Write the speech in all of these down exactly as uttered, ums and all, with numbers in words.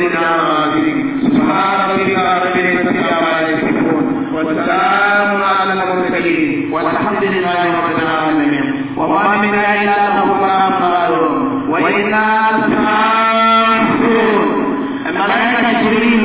بفضلك على العالمين سبحان ربك رب العزة عما يصفون والسلام على المرسلين والحمد لله رب العالمين وما من إلا له فاعبدون وإنا لسائلون الملائكة جبريل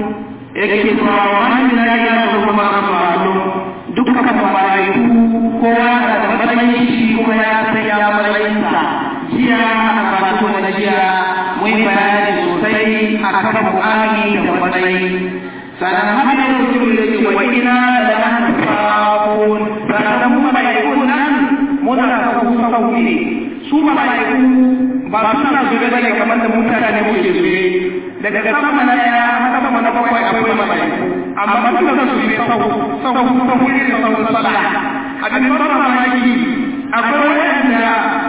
يكتب وما من إلا له فاعبدون dukkan malaiku kowa da matsayin shi kuma ya sanya matsayinsa jiya a karatu na jiya mun bayani sosai a kan mu'amali da matsayi sannan haka da mutum da ke wa ina da an tsafon sannan mu malaikun nan muna sauku sauki ne su malaiku ba suna zube bane kamar da mutane muke zube daga sama na daya sama na bakwai akwai malaiku amma duka za su yi sau sau sau ne da sau sala abin ban mamaki akwai wanda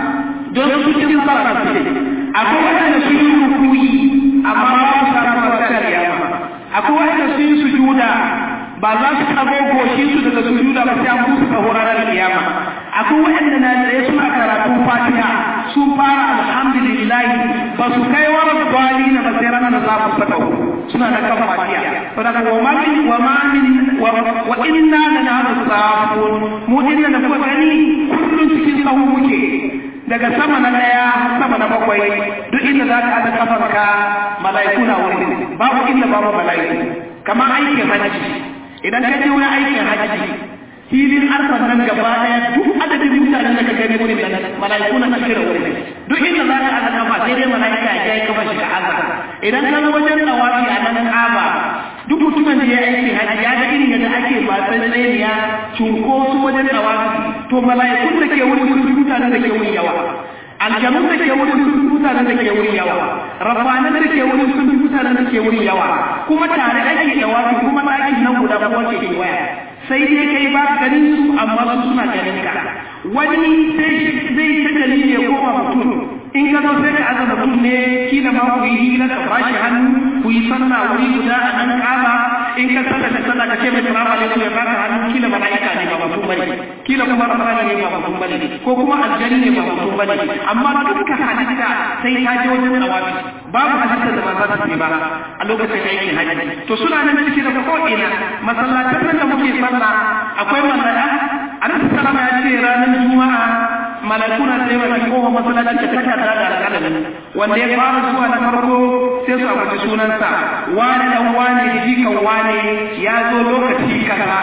don su cikin sallah suke akwai wanda su yi rukui amma ba su samu wata riyama akwai wanda su yi sujuda ba za su kago goshin su daga sujuda ba sai an musu kaho ranar kiyama akwai wanda na tsaye suna karatu fatiha sun fara alhamdulillah ba su kai wa rabbani na sai ranar da za su saka suna da kafa fatiha saboda wa ma min wa ma min wa inna lanahnu safun mu inna da kuma gani kullun cikin sahu muke daga sama na daya sama na bakwai duk inda za ka ada kafarka malaiku na wurin babu inda babu malaiku kamar aikin haji idan ka je wani aikin haji filin arfa nan gaba daya duk adadin mutanen da ka gani wurin nan malaiku na cikin wurin duk inda za ka ada kafa sai dai malaika ya yi kafa shi ga Allah idan ka zo wajen tawafi a nan Kaaba duk mutumin da ya aiki haji ya ga irin yadda ake matsan tsayiniya cunkoso wajen tawafi to malaikun da ke wurin sun mutanen da ke wurin yawa aljanun da ke wurin sun mutanen da ke wurin yawa rabbanan da ke wurin sun mutanen da ke wurin yawa kuma tare ake tawafi kuma ɗakin nan guda kuma ke waya sai dai kai ba ganin su amma su suna ganin ka wani sai zai ta dalili ya koma mutum in ka zo sai ka azaba mutum ne kila ma ku yi hira da bashi hannu ku yi sanna wuri guda a nan Kaaba in ka saka da sallah ka ce mai salamu alaikum ya baka hannu kila malaika ne ba mutum bane kila kuma rabbani ne ba mutum bane ko kuma aljanni ne ba mutum bane amma dukkan halitta sai ta je wajen tawafi babu halitta da ba za ta yi ba a lokacin aikin haji to suna nan cikin da ko ina masallatan nan da muke sallah akwai malaka annabi sallama ya ce ranar juma'a malakuna sai ba ko masallaci da takarda da alƙalami wanda ya fara zuwa na farko sai su ambaci sunansa wani dan wani jikan wani ya zo lokaci kaza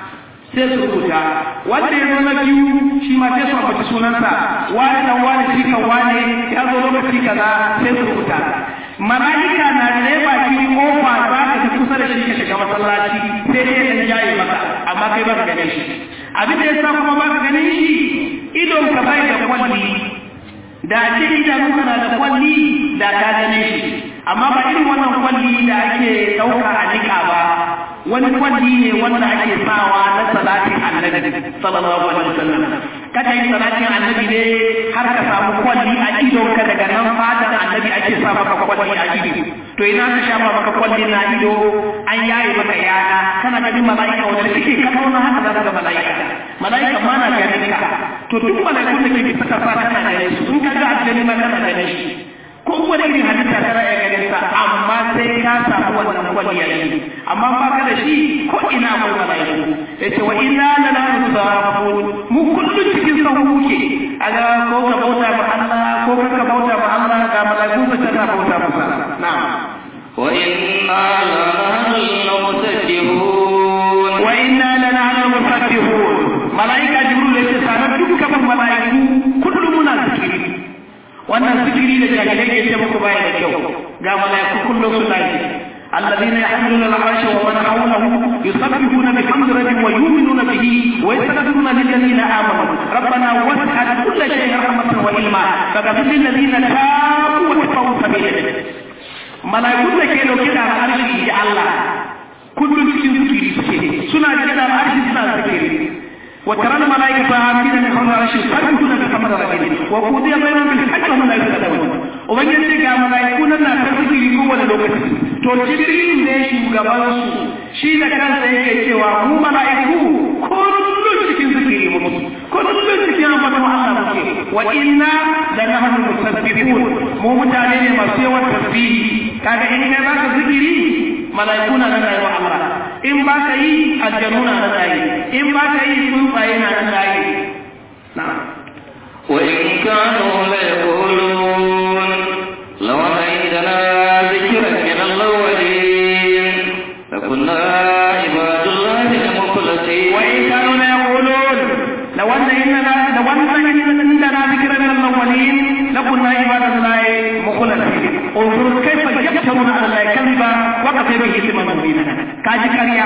sai su rubuta wanda ya zo na biyu shi ma sai su ambaci sunansa wani dan wani jikan wani ya zo lokaci kaza sai su rubuta malaika na da baki kofa za ka ta kusa da shi ka shiga masallaci sai dai ya jaye maka amma kai ba ka gane shi abin da yasa kuma ba ka gane shi idon ka bai da kwalli da ake idanu kana da kwalli da ka gane shi amma ba irin wannan kwalli da ake dauka a nika ba wani kwalli ne wanda ake sawa na salatin annabi sallallahu alaihi wasallam kada yin salatin annabi ne har ka samu kwalli a idon ka daga nan fatan annabi ake sa maka kwalli a ido to ina ka shafa maka kwalli na ido an yaye maka yana kana ganin malaika wanda kike ka kauna haka za ka ga malaika malaika ma na ganin ka to duk malaikun da ke bisa ka fata kana ganin su in ka ga aljanna ma kana ganin shi ko wani irin halitta kana ya ganin sa amma sai ka samu wannan kwalli ya yi amma ba ka da shi ko ina akwai malaiku yace wa inna lanahnu safun mu kullun cikin sahu muke aga ko ka bauta ma Allah ko ka bauta ma Allah ga malaiku ba ta bauta masa na'am wa inna lanahnu musabbihun wa inna lanahnu musabbihun malaika jibril yace sanar dukkan malaiku kullum muna zikiri wannan zikiri da jahilai ke ce muku baya da kyau ga malaiku kullum suna yi الذين يحملون العرش ومن حوله يسبحون بحمد ربهم ويؤمنون به ويستغفرون للذين آمنوا ربنا وسعت كل شيء رحمة وعلما فاغفر للذين تابوا واتبعوا سبيلك ملائكة كانوا كده على العرش يا الله كل شيء ذكري سنة كده على العرش سنة ذكري وترى الملائكة عاملين من حول العرش يسبحون بحمد ربهم وقضي بينهم بالحق وهم لا يظلمون ubangiji ga malaiku nan na ta zikiri kowane lokaci to jibril ne shugaban su shi da kansa yake cewa mu malaiku kullun cikin zikiri mu kullun cikin ambaton Allah muke wa inna lanahnu musabbihun mu mutane ne masu yawan tasbihi kaga in kai baka zikiri malaiku na nan rayuwa Allah in baka yi aljanu na nan rayi in baka yi tsuntsaye na nan rayi na'am wa in kanu la yaqulun law indana zikran min al-awwalin lakunna ibadullahi al-mukhlasin wa in kanu la yaqulun law indana law indana zikran min al-awwalin lakunna ibadullahi mukhlasin انظروا كيف يفترون على الله كذبا وقتل به ثمن مبينا كاجي كريا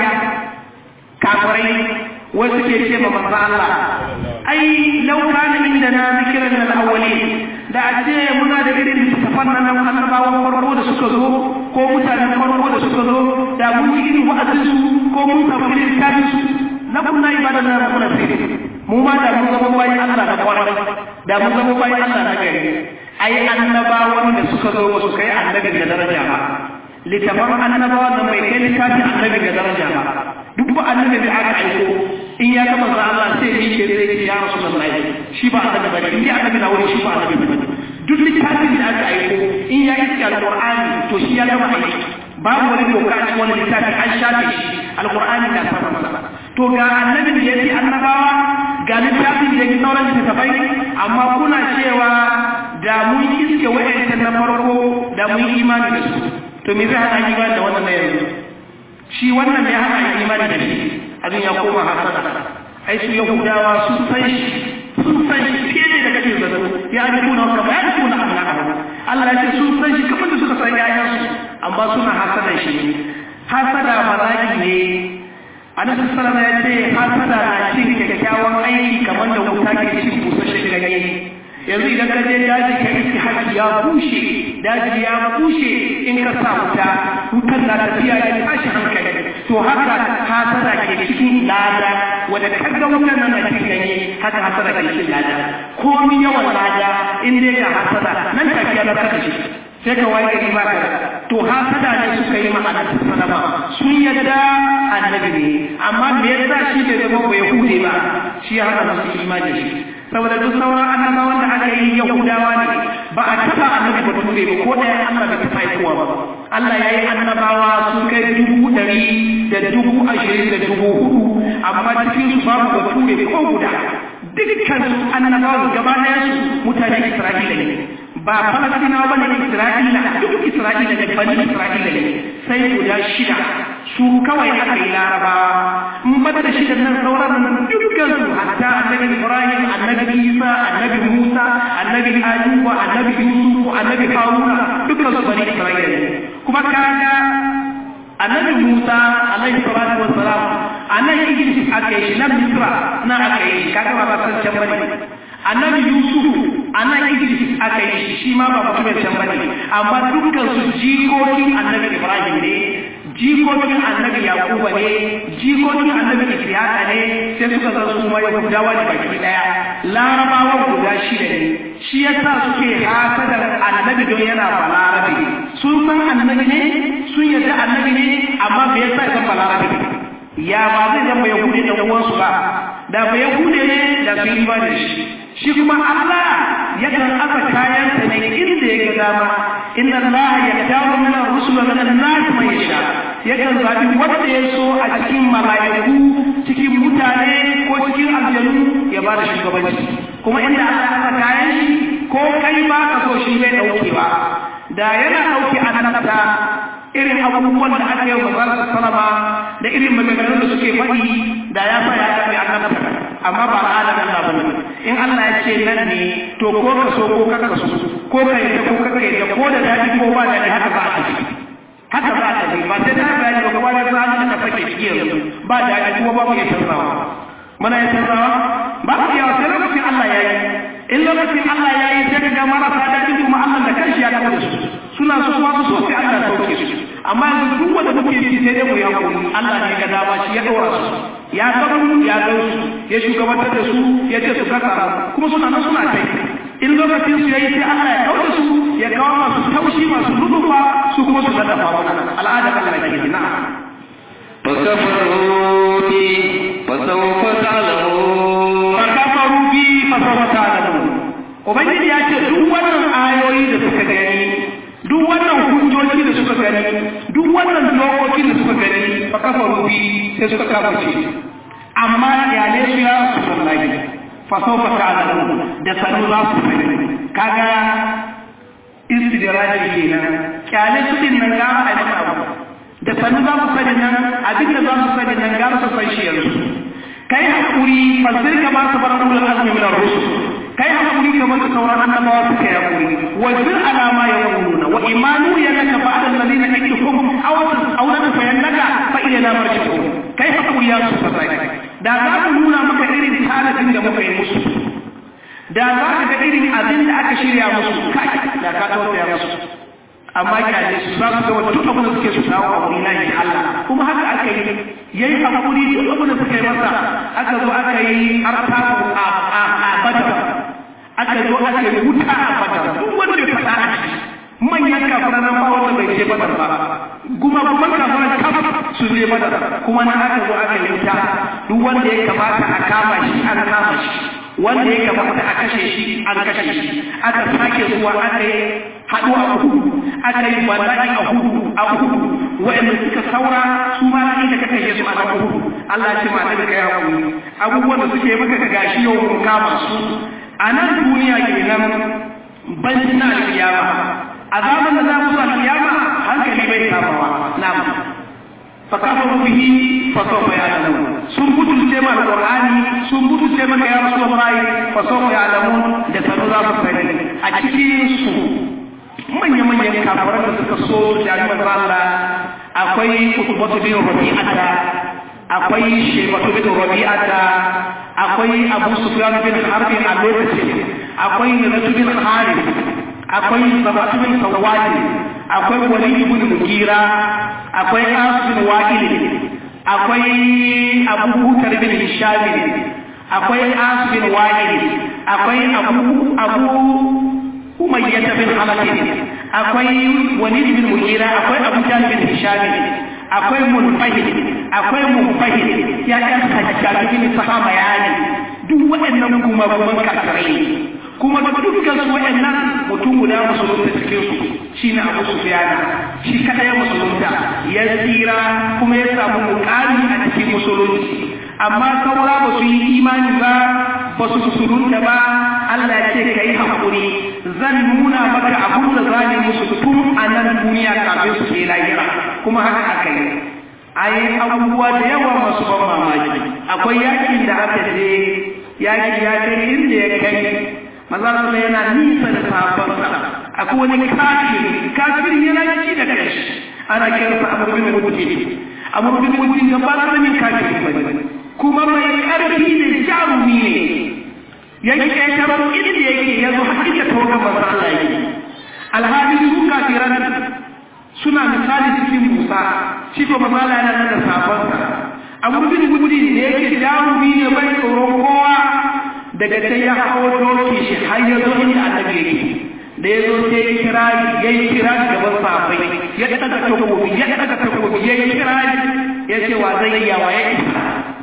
كافرين وسكي شيما مصر الله اي لو كان عندنا ذكر من الاولين da a ce muna da irin littattafan nan na annabawan farko da suka zo ko mutanen farko da suka zo da mun yi irin wa'azin su ko mun samu irin littafin su na kunna ibada na kuna sai mu ma da mun zama bayan Allah da kwarai da mun zama bayan Allah na gari ai annabawan da suka zo ba su kai annabi da daraja ba littafin annabawan da bai kai littafin annabi da daraja ba duk ba annabi da aka aiko in ya gama za Allah sai ni ke zai ya rasulullahi shi ba annabi ba in ya annabi na wuri shi ba annabi ba duk littafin da aka aiko in ya yi alqur'ani to shi ya gama aiki babu wani doka a cikin wani littafi an shafe shi alqur'ani da sama masa to ga annabi da yake annabawa ga littafin da yake sauran littafai amma kuna cewa da mun iske wa'ancan na farko da mun imani da su to me zai hana imani da wannan na yanzu shi wannan ne hana imani da shi abin ya koma hasada ai su yahudawa sun san shi sun san shi fiye da kake zato ya ji kuna kama ya ji kuna amna abu Allah ya ce sun san shi kamar da suka san yayan su amma suna hasada shi ne hasada bala'i ne annabi sallallahu alaihi wasallam ya ce hasada na cin kyakkyawan aiki kamar da wuta ke cin busasshen ganye yanzu idan ka je daji ka iske haƙi ya bushe daji ya bushe in ka sa wuta wutar na tafiya ya tashi hankali to haka hasada ke cikin lada wadda kaga wutar nan na cikin ganye haka hasada ke cikin lada komi yawan lada in dai ga hasada nan take ya narkar shi sai ka waye gari ba ka to hasada ne suka yi ma'ana sallama sun yadda annabi ne amma me yasa shi bai zama ba yahude ba shi ya hana su imani shi saboda duk sauran annabawan da aka yi yahudawa ne ba a taba annabi ba ture ba ko ɗaya Allah bai taɓa aikowa ba Allah ya yi annabawa sun kai dubu ɗari da dubu ashirin da dubu hudu amma cikin su babu ba ture ko guda dukkan su annabawan gaba ɗaya su mutanen Isra'ila ne ba Falastinawa ba ne Isra'ila duk Isra'ila ne bani Isra'ila ne sai guda shida su kawai aka yi larabawa in ba da shida nan sauran nan dukkan su hatta annabi Ibrahim annabi Isa annabi Musa annabi Ayyuba annabi Yusuf annabi Haruna dukkan su bani Isra'ila ne kuma kaga annabi Musa alaihi salatu wassalam annabi Idris aka yi nan Misra na aka yi kaga ba san can bane annabi Yusuf annabi Idris aka yi shi ma ba mutum can bane amma dukkan su jikokin annabi Ibrahim ne jikokin annabi Yakuba ne jikokin annabi Ishaqa ne sai suka zama su ma Yahudawa ne baki daya larabawa guda shida ne shi yasa suke hasadar annabi don yana balarabe sun san annabi ne sun yarda annabi ne amma bai yasa kan balarabe ya ba zai zama Yahudi da uwansu ba da ba Yahudi ne da su yi ba da shi shi kuma Allah yakan aka kayan sa ne inda ya ga dama inna Allah yaktabu min ar-rusul wa min an-nas man yasha yakan zabi wanda ya so a cikin malaiku cikin mutane ko cikin aljanu ya ba da shugabanci kuma inda Allah aka kayan shi ko kai ba ka so shi bai dauke ba da yana dauke annabta irin abubuwan da aka yi wa manzon sallama da irin maganganun da suke faɗi da ya sa ya tafi annabta amma ba al'adar Allah bane in Allah ya ce nan ne to ko ka so ko ka so ko ka yi ko ka yi ko da dadi ko ba dadi haka ba a ci haka ba a ci ba sai ta bayani ba kuma da zan ka fake shi yanzu ba dadi ko ba mu ya tarzawa mana ya tarzawa ba ku ya sai lokacin Allah ya yi in lokacin Allah ya yi sai ga marasa dadi kuma Allah da kanshi ya kawo su suna so su so sai Allah ya sauke su amma yanzu duk wanda muke yi sai dai mu ya hakuri Allah ne ga dama shi ya daura su ya san ya ga su ya shugabantar da su ya ce su kasa kuma suna nan suna kai in lokacin su yayi sai Allah ya kauce su ya kawo masu taushi masu rubuwa su kuma su nada fa wannan al'ada Allah ya ke na فكفروا بي فسوف تعلمون فكفروا بي فسوف تعلمون ubangiji ya ce duk wannan ayoyi da suka gani duk wannan hujjoji dokoki da suka gani duk wannan dokoki da suka gani fa kafa rubi sai suka kaface amma iyalai su ya su wallahi fa sawfa ta'lamu da sanu za su sani kaga istidraji kenan kyale su din nan ga a maka da sanu za su sani nan abin da za su sani nan ga su san shi yanzu kai hakuri fasir ka ba su barakul azmi min ar-rusul kai hakuri kamar sauran annabawa suka yi hakuri wa zir alama ya yaquluna wa imanu yanaka ba'da alladhina yaktukum aw aw la fayannaka fa ila la marji'u kai hakuri ya su sai da za ku nuna maka irin talabin da muka yi musu da za ka ga irin abin da aka shirya musu kai da ka tausaya musu amma kaje su za su ga duk abin da suke su dawo a wurin Allah kuma haka aka yi yayi hakuri duk abin da suka yi masa aka zo aka yi artabu a a badar aka zo aka yi wuta a badar duk wanda ya fada a ciki manyan kafiran nan ba wanda bai je badar ba kuma kuma kafiran kaf su je badar kuma na aka zo aka yi wuta duk wanda ya kamata a kama shi an kama shi wanda ya kamata a kashe shi an kashe shi aka sake zuwa aka yi haɗu a hudu aka yi bala'i a hudu a hudu wa'anda suka saura su ma inda ka kashe su a na hudu Allah ce ma daga kai hakuri abubuwan da suke maka ka gashi yau mun kama su a nan duniya kenan ban na alkiyama azaban da za mu sa alkiyama hankali bai kamawa na'am فكفروا به فسوف يعلمون sun butulce ma alqur'ani sun butulce maka ya rasulullahi fa sawfa ya'lamun da sanu za su sani a cikin su manyan manyan kafiran da suka so jami'an Allah akwai kutubatu bin rabi'ata akwai shebatu bin rabi'ata akwai abu sufyan bin harb a lokacin akwai nazatu bin harith akwai sabatu bin sawadi akwai walid ibn mugira akwai asbin wa'il akwai abu hutar bin hisham akwai asbin wa'il akwai abu abu umayyah bin halak akwai walid bin mugira akwai abu jahl bin hisham akwai munfahid akwai munfahid ya ɗan hajjaj bin sahama yani duk waɗannan kuma kuma kafirai kuma dukkan su waɗannan mutum guda musulunta cikin su shine Abu Sufyan shi kada ya musulunta ya tsira kuma ya samu mukami a cikin musulunci amma saura ba su yi imani ba ba su musulunta ba Allah ya ce kai hakuri zan nuna maka abun da zani musu tun a nan duniya kafin su ke lahira kuma haka aka yi ai abubuwa da yawa masu ban mamaki akwai yakin da aka je yaki ya kai inda ya kai maza su yana nisa da sahabbansa akwai wani kafiri kafiri yana ci da kai ana kiransa Amr bin Mujid Amr bin Mujid ga ba da min kafiri bane kuma mai karfi ne jarumi ne yake kai taro inda yake yazo hakika tawaga manzo Allah yake alhadi su kafiran suna misali cikin Musa shi ko manzo Allah yana da sahabbansa Amr bin Mujid ne yake jarumi ne bai tsoron kowa daga sai ya hawo doki shi har ya zo inda annabi yake da ya zo sai ya kira ya yi kira gaban sahabbai ya daga takobi ya daga takobi ya yi kira ya ce wa zai yi wa ya isa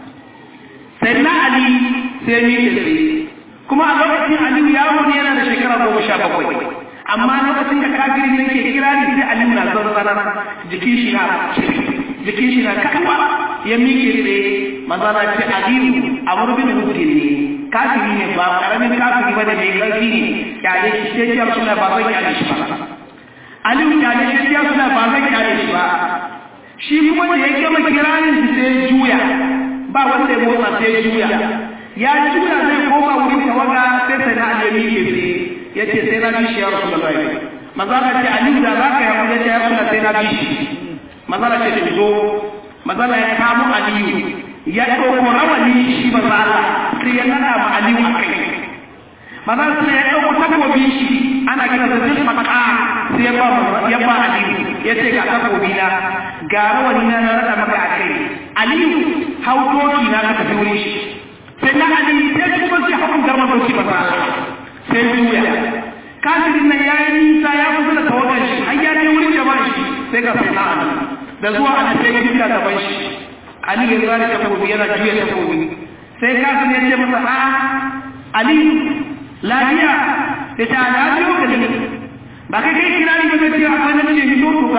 sai na Ali sai mi da sai kuma a lokacin Ali yaro ne yana da shekara goma sha bakwai amma lokacin da kafiri ne ke kira ni sai Ali na zanzana jikin shi na jikin shi na kawa ya miƙe tsaye manzana ce Ali Amr bin Mujid ne kafiri ne ba karamin kafiri ba da mai ƙarfi ne kyale shi sai ya suna ba zai kyale shi ba aliyu kyale shi ya suna ba zai kyale shi ba shi kuma da ya gama kiranin shi sai juya ba wanda ya motsa sai juya ya juya zai koma wurin tawaga sai sai na alimi ke sai ya ce sai na bi shi ya rasu da bai mazala ce aliyu da za ka yi hakuri ya suna sai na bi shi mazala ce ta zo mazala ya kamo aliyu ya ɗauko rawani shi ba za Allah sai ya nada ma aliyu a kai mazala sai ya ɗauko takobi shi ana kira da zai maka sai ya ba ya ba aliyu ya ce ga takobi na ga rawani na na nada maka a kai aliyu hau doki na ka tafi wurin shi sai na aliyu sai kuma sai hakun garma doki ba za Allah sai juya kafirin nan ya yi nisa ya kusa da tawagan shi an ya je wurin jaban shi sai ga sai na aliyu da zuwa ana sai ya fita gaban shi Ali ya zara ta kobi yana juya ta kobi sai kafin ya ce masa a Ali lafiya da ta lafiya ka da ba kai kai kira ni ba ce akwai namiji ne to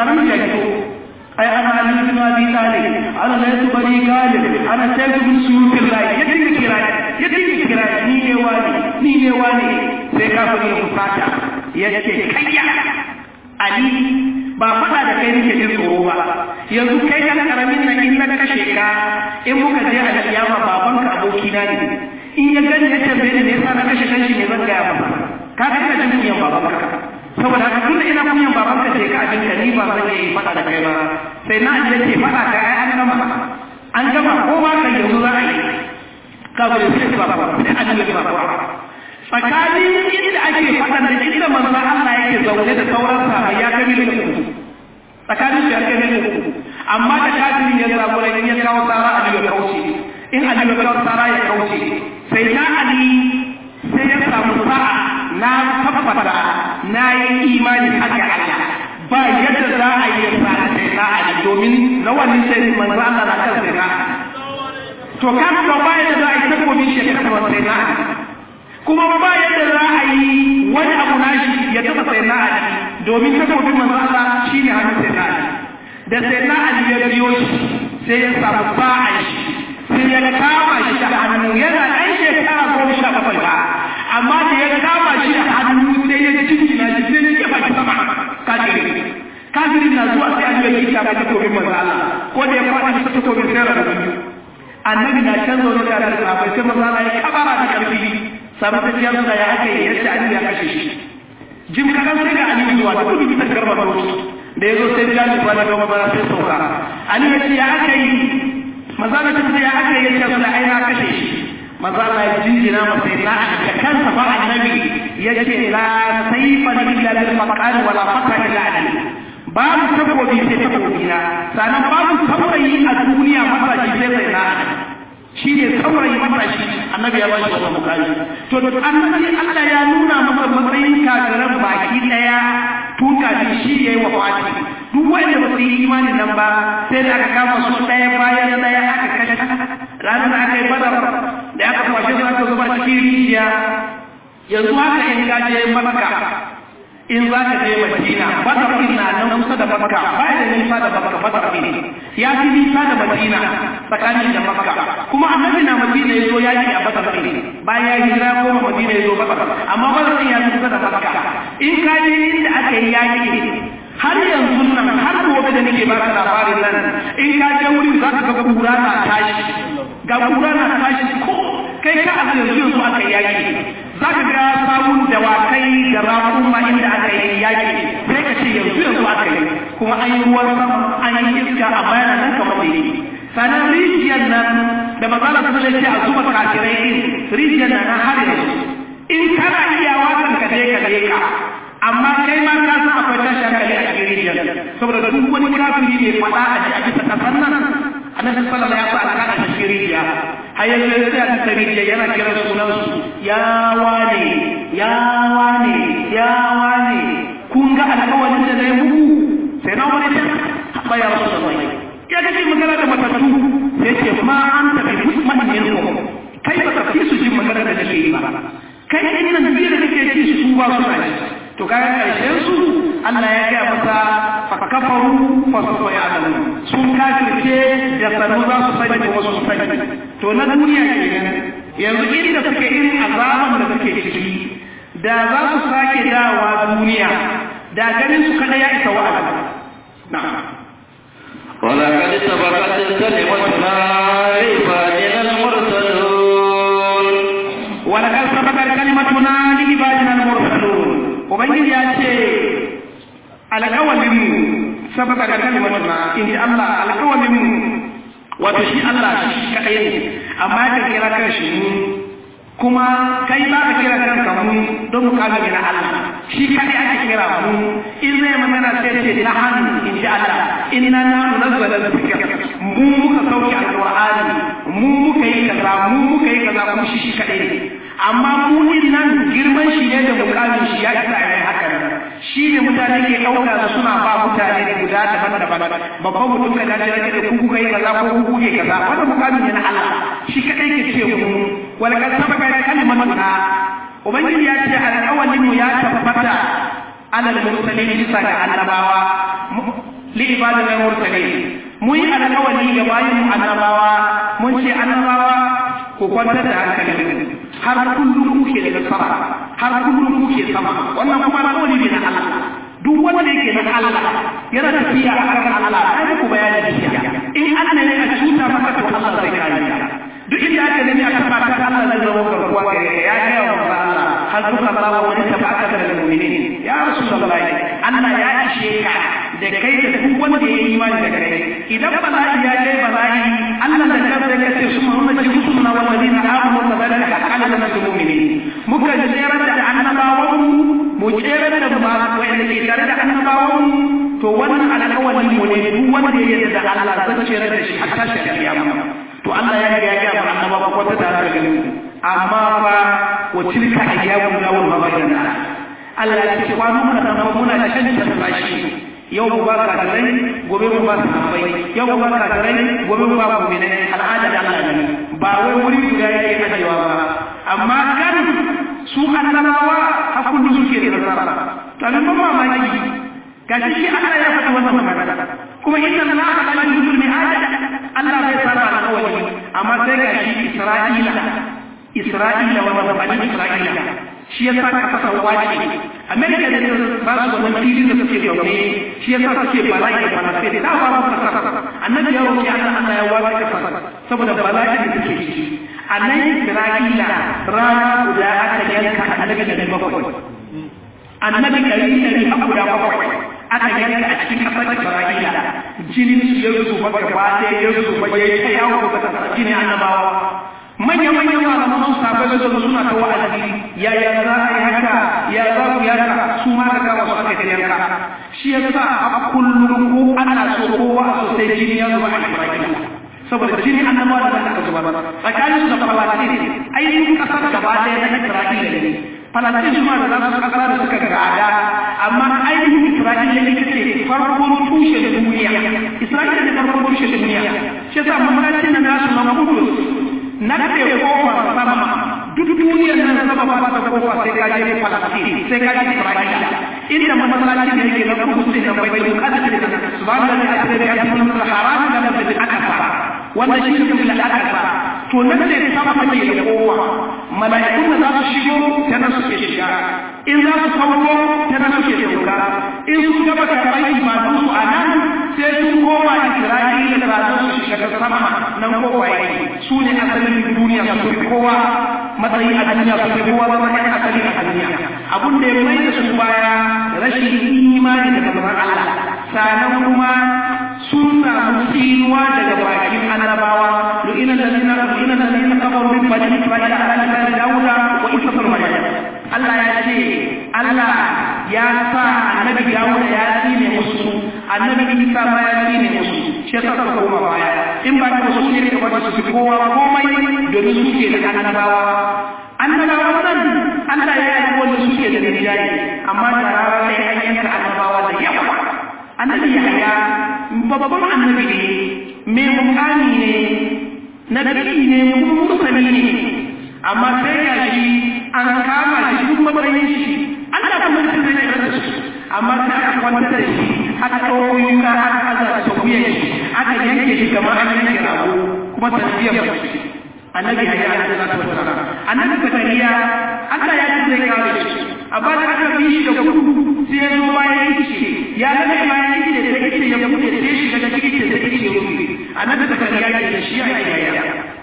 ai ana Ali bin Abi Talib ana Layth bani Galib ana Sayyid bin Suyutillah ya dinga kira ya dinga kira ni ne wani ni ne wani sai ka fadi kusata yace kayya Ali ba fada da kai nake jin tsoro ba yanzu kai kan karamin nan in na kashe ka in muka je a kiyama babanka abokina ne in ya gani ya tambaye ni me yasa na kashe kanshi me zan gaya masa ka ga ina jin kunyan babanka saboda haka tunda ina kunyan babanka sai ka abin ka ni ba zan yi fada da kai ba sai na je ce fada da ai an gama an gama ko ma kai yanzu za a yi ka ga sai ba ba sai an yi ba ba tsakanin inda ake faɗa da inda manzon Allah yake zaune da sauran sahabbai ya kai mil uku tsakanin shi ya kai mil uku amma da kafirin ya zago da ya kawo tsara Ali ya kauce in Ali ya kawo tsara ya kauce sai na Ali sai ya samu sa'a na tabbata na yi imani haka Allah ba yadda za a yi sa'a sai na Ali domin na wannan sai manzon Allah na kan sai na to kan ga ba yadda za a yi takobin shi ya kasance sai na kuma ba yadda za a yi wani abu nashi ya taba sai na Ali domin takobin manzo Allah shine hannun sai na Ali da sai na Ali ya biyo shi sai ya samu ba'a shi sai ya kama shi da hannu yana ɗan shekara goma sha bakwai ba amma da ya kama shi da hannu sai ya jinjina shi sai ya baki sama kafiri kafirin na zuwa sai Ali ya kika mai takobin manzo Allah ko da ya faɗi shi takobin sai ya rabu annabi na canzo ne da sahabbai sai manzo Allah ya kabara da karfi sabu ta jiya da ya ake yace Ali ya kashe shi jim kadan sai ga Ali zuwa da kudu bisa garba doki da yazo sai jami ba da gaba ba sai sauka Ali ya ce ya ake yi mazala ta ya ake yi yace da ai na kashe shi mazala ya jinjina masa na da kansa ba annabi yace la sayfa illa bil maqal wala faqra illa Ali babu takobi sai takobi na sanan babu saurayi a duniya masaji sai sai na shi ne saurayi matashi annabi ya bashi wannan mukami to to annabi Allah ya nuna masa matsayin kagaran baki daya tun kafin shi yayi wafati duk wanda ba su yi imani nan ba sai da aka kama su daya bayan daya aka kashe ranar da aka yi badar da aka kwashe su aka zuba cikin rijiya yanzu haka in gaje Makka in za ka je Madina badar din na nan kusa da Makka ba da nisa da Makka badar din ya fi nisa da Madina tsakanin da Makka kuma annabi na Madina ya zo yaki a badar din bayan ya hijira ko Madina ya zo badar amma badar din ya kusa da Makka in ka je inda aka yi yaki har yanzu nan har gobe da nake baka labarin nan in ka je wurin za ka ga kura na tashi ga kura na tashi ko kai ka a yanzu yanzu aka yi yaki za ka ga sabon dawakai da raƙuma inda aka yi yaƙi sai ka ce yanzu yanzu aka yi kuma an yi ruwan sama an yi iska a bayan nan kamar da yake sanan rijiyar nan da mazala ta zai ce a zuba kafirai din rijiyar nan har yanzu in kana iyawa kan ka je ka je ka amma kai ma ka san akwai tashi hankali a cikin rijiyar saboda duk wani kafiri ne faɗa a ji a bisa ƙasar nan annabi sallallahu alaihi wasallam ya faɗa a cikin rijiya har yanzu sai a cikin rijiya yana kira sunan su ya wane ya wane ya wane kun ga alƙawarin da zai muku sai na wani ta haɓa ya rasu da mai ya kace magana da matattu sai ce ma an tafi musamman yanku kai ba ka fi su jin magana da kake yi ba kai ɗin nan biyu da kake ci su ba su rai to kayan ƙarshen su Allah ya gaya masa fa kafaru fa sawfa ya'lamun sun kafirce da sanu za su sani kuma su sani to na duniya kenan yanzu inda suke irin azaban da suke ciki da za su sake dawa duniya da ganin su kada ya isa wa'azi na'am ولقد سبقت كلمتنا لعبادنا المرسلون ولقد سبقت كلمتنا لعبادنا المرسلون ubangiji ya ce alƙawalinmu sabaka da kalmatuna in ji Allah alƙawalinmu wato shi Allah shi kaɗai ne amma ya kira kan shi mu kuma kai ba ka kira kan mu don mu kaga na Allah shi kaɗai ake kira mu in zai magana sai ce na hannu in ji Allah inna nahnu nazzalna dhikra mu muka sauke alqur'ani mu muka yi kaza mu muka yi kaza kuma shi kaɗai ne amma mu nan girman shi ne da mukamin shi ya isa ne haka nan shi ne mutane ke ɗauka da suna ba mutane guda daban-daban babban mutum ka dace da ke kuku kai kaza ko kuku ke kaza wanda mukamin ne na Allah shi kadai ke ce mu wala kan sabaka kalimatuna ubangiji ya ce alƙawalin mu ya tabbata alal mursalin bisa ga annabawa li ibadana mursalin mun yi alƙawari ga bayin annabawa mun ce annabawa ko kwantar da hankali har kullum kuke da nasara har kullum kuke sama wannan kuma alƙawari ne na Allah duk wanda yake na Allah yana tafiya akan Allah ai ku bayani gaskiya in Allah ne ya cuta maka to Allah zai kare ka duk inda aka nemi aka fata Allah zai zama garkuwa gare ka ya ga wa Allah hal kuka Allah wa anta ba'aka lil mu'minin ya rasulullahi Allah ya ishe ka da kai da duk wanda ya yi imani da kai idan bala'i ya kai bala'i Allah da kansa ya ce su Muhammad ji sunna wal ladina amanu kadhalika ala lil mu'minin muka jira da annabawan mu jira da ba wanda ke tare da annabawan to wannan alƙawari mu ne duk wanda ya yarda da Allah zai jira da shi hatta shi kiyama to Allah ya ga ya ga annabawa ko ta tare da gani amma fa wa tilka ayyamu dawul mabayyana Allah ya ce kwanu kana da muna canja bashi yau mu baka da rai gobe mu baka abai yau mu baka da rai gobe mu baka mu'mini al'ada da Allah ne ba wai wuri guda yake ajewa ba amma kan su annabawa hakun suke da nasara to nan mamaki gashi shi Allah ya faɗi wannan magana kuma inna Allah la yuhibbu al-mihada Allah bai saba alƙawari amma sai gashi Isra'ila Isra'ila wa bani Isra'ila shi yasa ka fasa waje America da ba su wannan fili da suke zaune shi yasa suke bala'i da bala'i da ba ba fasa annabi ya roki Allah ya waje ka fasa saboda bala'i da suke ciki annabi Isra'ila rana guda aka yanka annabi da bakwai annabi kari kari a guda bakwai aka yanka a cikin kasar Isra'ila jinin su ya zuba gaba ɗaya ya zuba ya yi ta yawo ga kasar jini annabawa manyan manyan malaman su sabai da su suna ta wa'azi ya ya za a yi haka ya za ku yanka su ma da kama su aka ta yanka shi ya sa a kullum ko ana so kowa a sosai jini ya zuba a Isra'ila saboda jini annabawa da aka zuba tsakanin su da Falastin ainihin kasar gaba ɗaya na Isra'ila ne Falastin su ma da za su kasa da suka gada amma ainihin Isra'ila ne ce farkon tushe da duniya Isra'ila ne farkon tushe da duniya shi yasa mamlakatin da nasu na Kudus na ce kofa sama duk duniyar nan sama ba ta kofa sai ka je Falastin sai ka je Isra'ila inda mamlakatin da yake na Kudus ne bai bai kada da subhanallahi asra bi al haram da masjid al-aqsa wanda shi ne al-aqsa to nan ne sama take da kowa mala'ikun da za su shigo ta nan suke shiga in za su kawo ta nan suke sauka in su gaba da aiki ba su a nan sai sun koma Isra'ila da za su shiga sama nan kowa yake su ne asalin duniya su fi kowa matsayi a duniya su fi kowa zama ne asali a duniya abun da ya mai da su baya rashin imani daga gaban Allah sanan kuma sun samu tsinuwa daga bakin annabawa lu'ina lalina lu'ina lalina kafaru min bani isra'ila ala lisani dawuda wa isa ibn maryam Allah ya ce Allah ya sa annabi dawuda ya tsine musu annabi isa ma ya tsine musu shi yasa suka koma baya in ba da su ne ba su kowa komai domin su ke da annabawa annabawa nan Allah ya yi wanda suke da rinjaye amma da rara sai an yanka annabawa da yawa annabi Yahya babban annabi ne mai mukami ne nabi ne mursali ne amma sai ya shi an kama shi duk matsayin shi Allah kuma mutum zai rasa shi amma sai aka kwanta da shi aka ɗauko yuka aka aza ta wuyan shi aka yanke shi kamar an yanke rago kuma tasbiyar shi annabi Yahya alaihi salatu wassalam annabi Zakariya Allah ya ce zai kawo shi amma da aka bi shi da gudu sai ya zo bayan shi ya ga bayan shi da take ya bude sai shi daga cikin da take ya rufe annabi Zakariya ya ce shi ya Yahya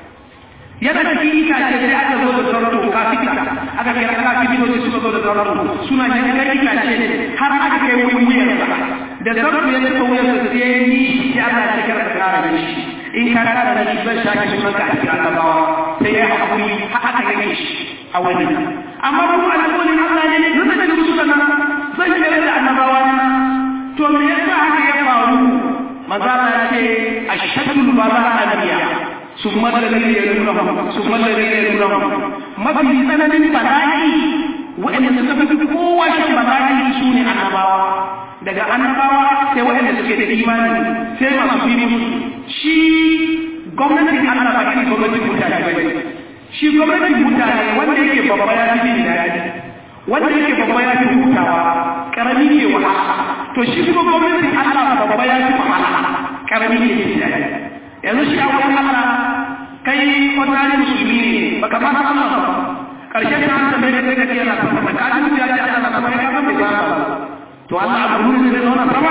yana da kika ce sai aka zo da sauran kafika aka ga kafiki da su zo da sauran suna yin kika ce har aka kai wuyar da sauran ya ce wuyar da sai ni ya Allah ya karɓa kare shi in ka kada da shi zai shaki sunan ka a cikin annabawa sai ya haƙuri haka yake shi a wani amma kuma alƙawarin Allah ne zai da su kana zai kare da annabawa to me yasa haka ya faru maza ta ce ashadul bala'a anbiya summa alladhina yalunhum summa alladhina yalunhum mafi tsananin bala'i wa'anda suka fi kowa shan bala'i su ne annabawa daga annabawa sai wa'anda suke da imani sai masu bi musu shi gwamnatin Allah ba ne gwamnatin mutane ba ne shi gwamnatin mutane wanda yake babba ya fi jin daɗi wanda yake babba ya fi hutawa karami ke wahala to shi kuma gwamnatin Allah babba ya fi wani ne ke da yanzu shi akwai Allah kai wannan musulmi ne baka ma san Allah ba karshe ta san da kai kake yana sama ka ji ya ce Allah na sama ka ba ba to Allah abu ne da wannan sama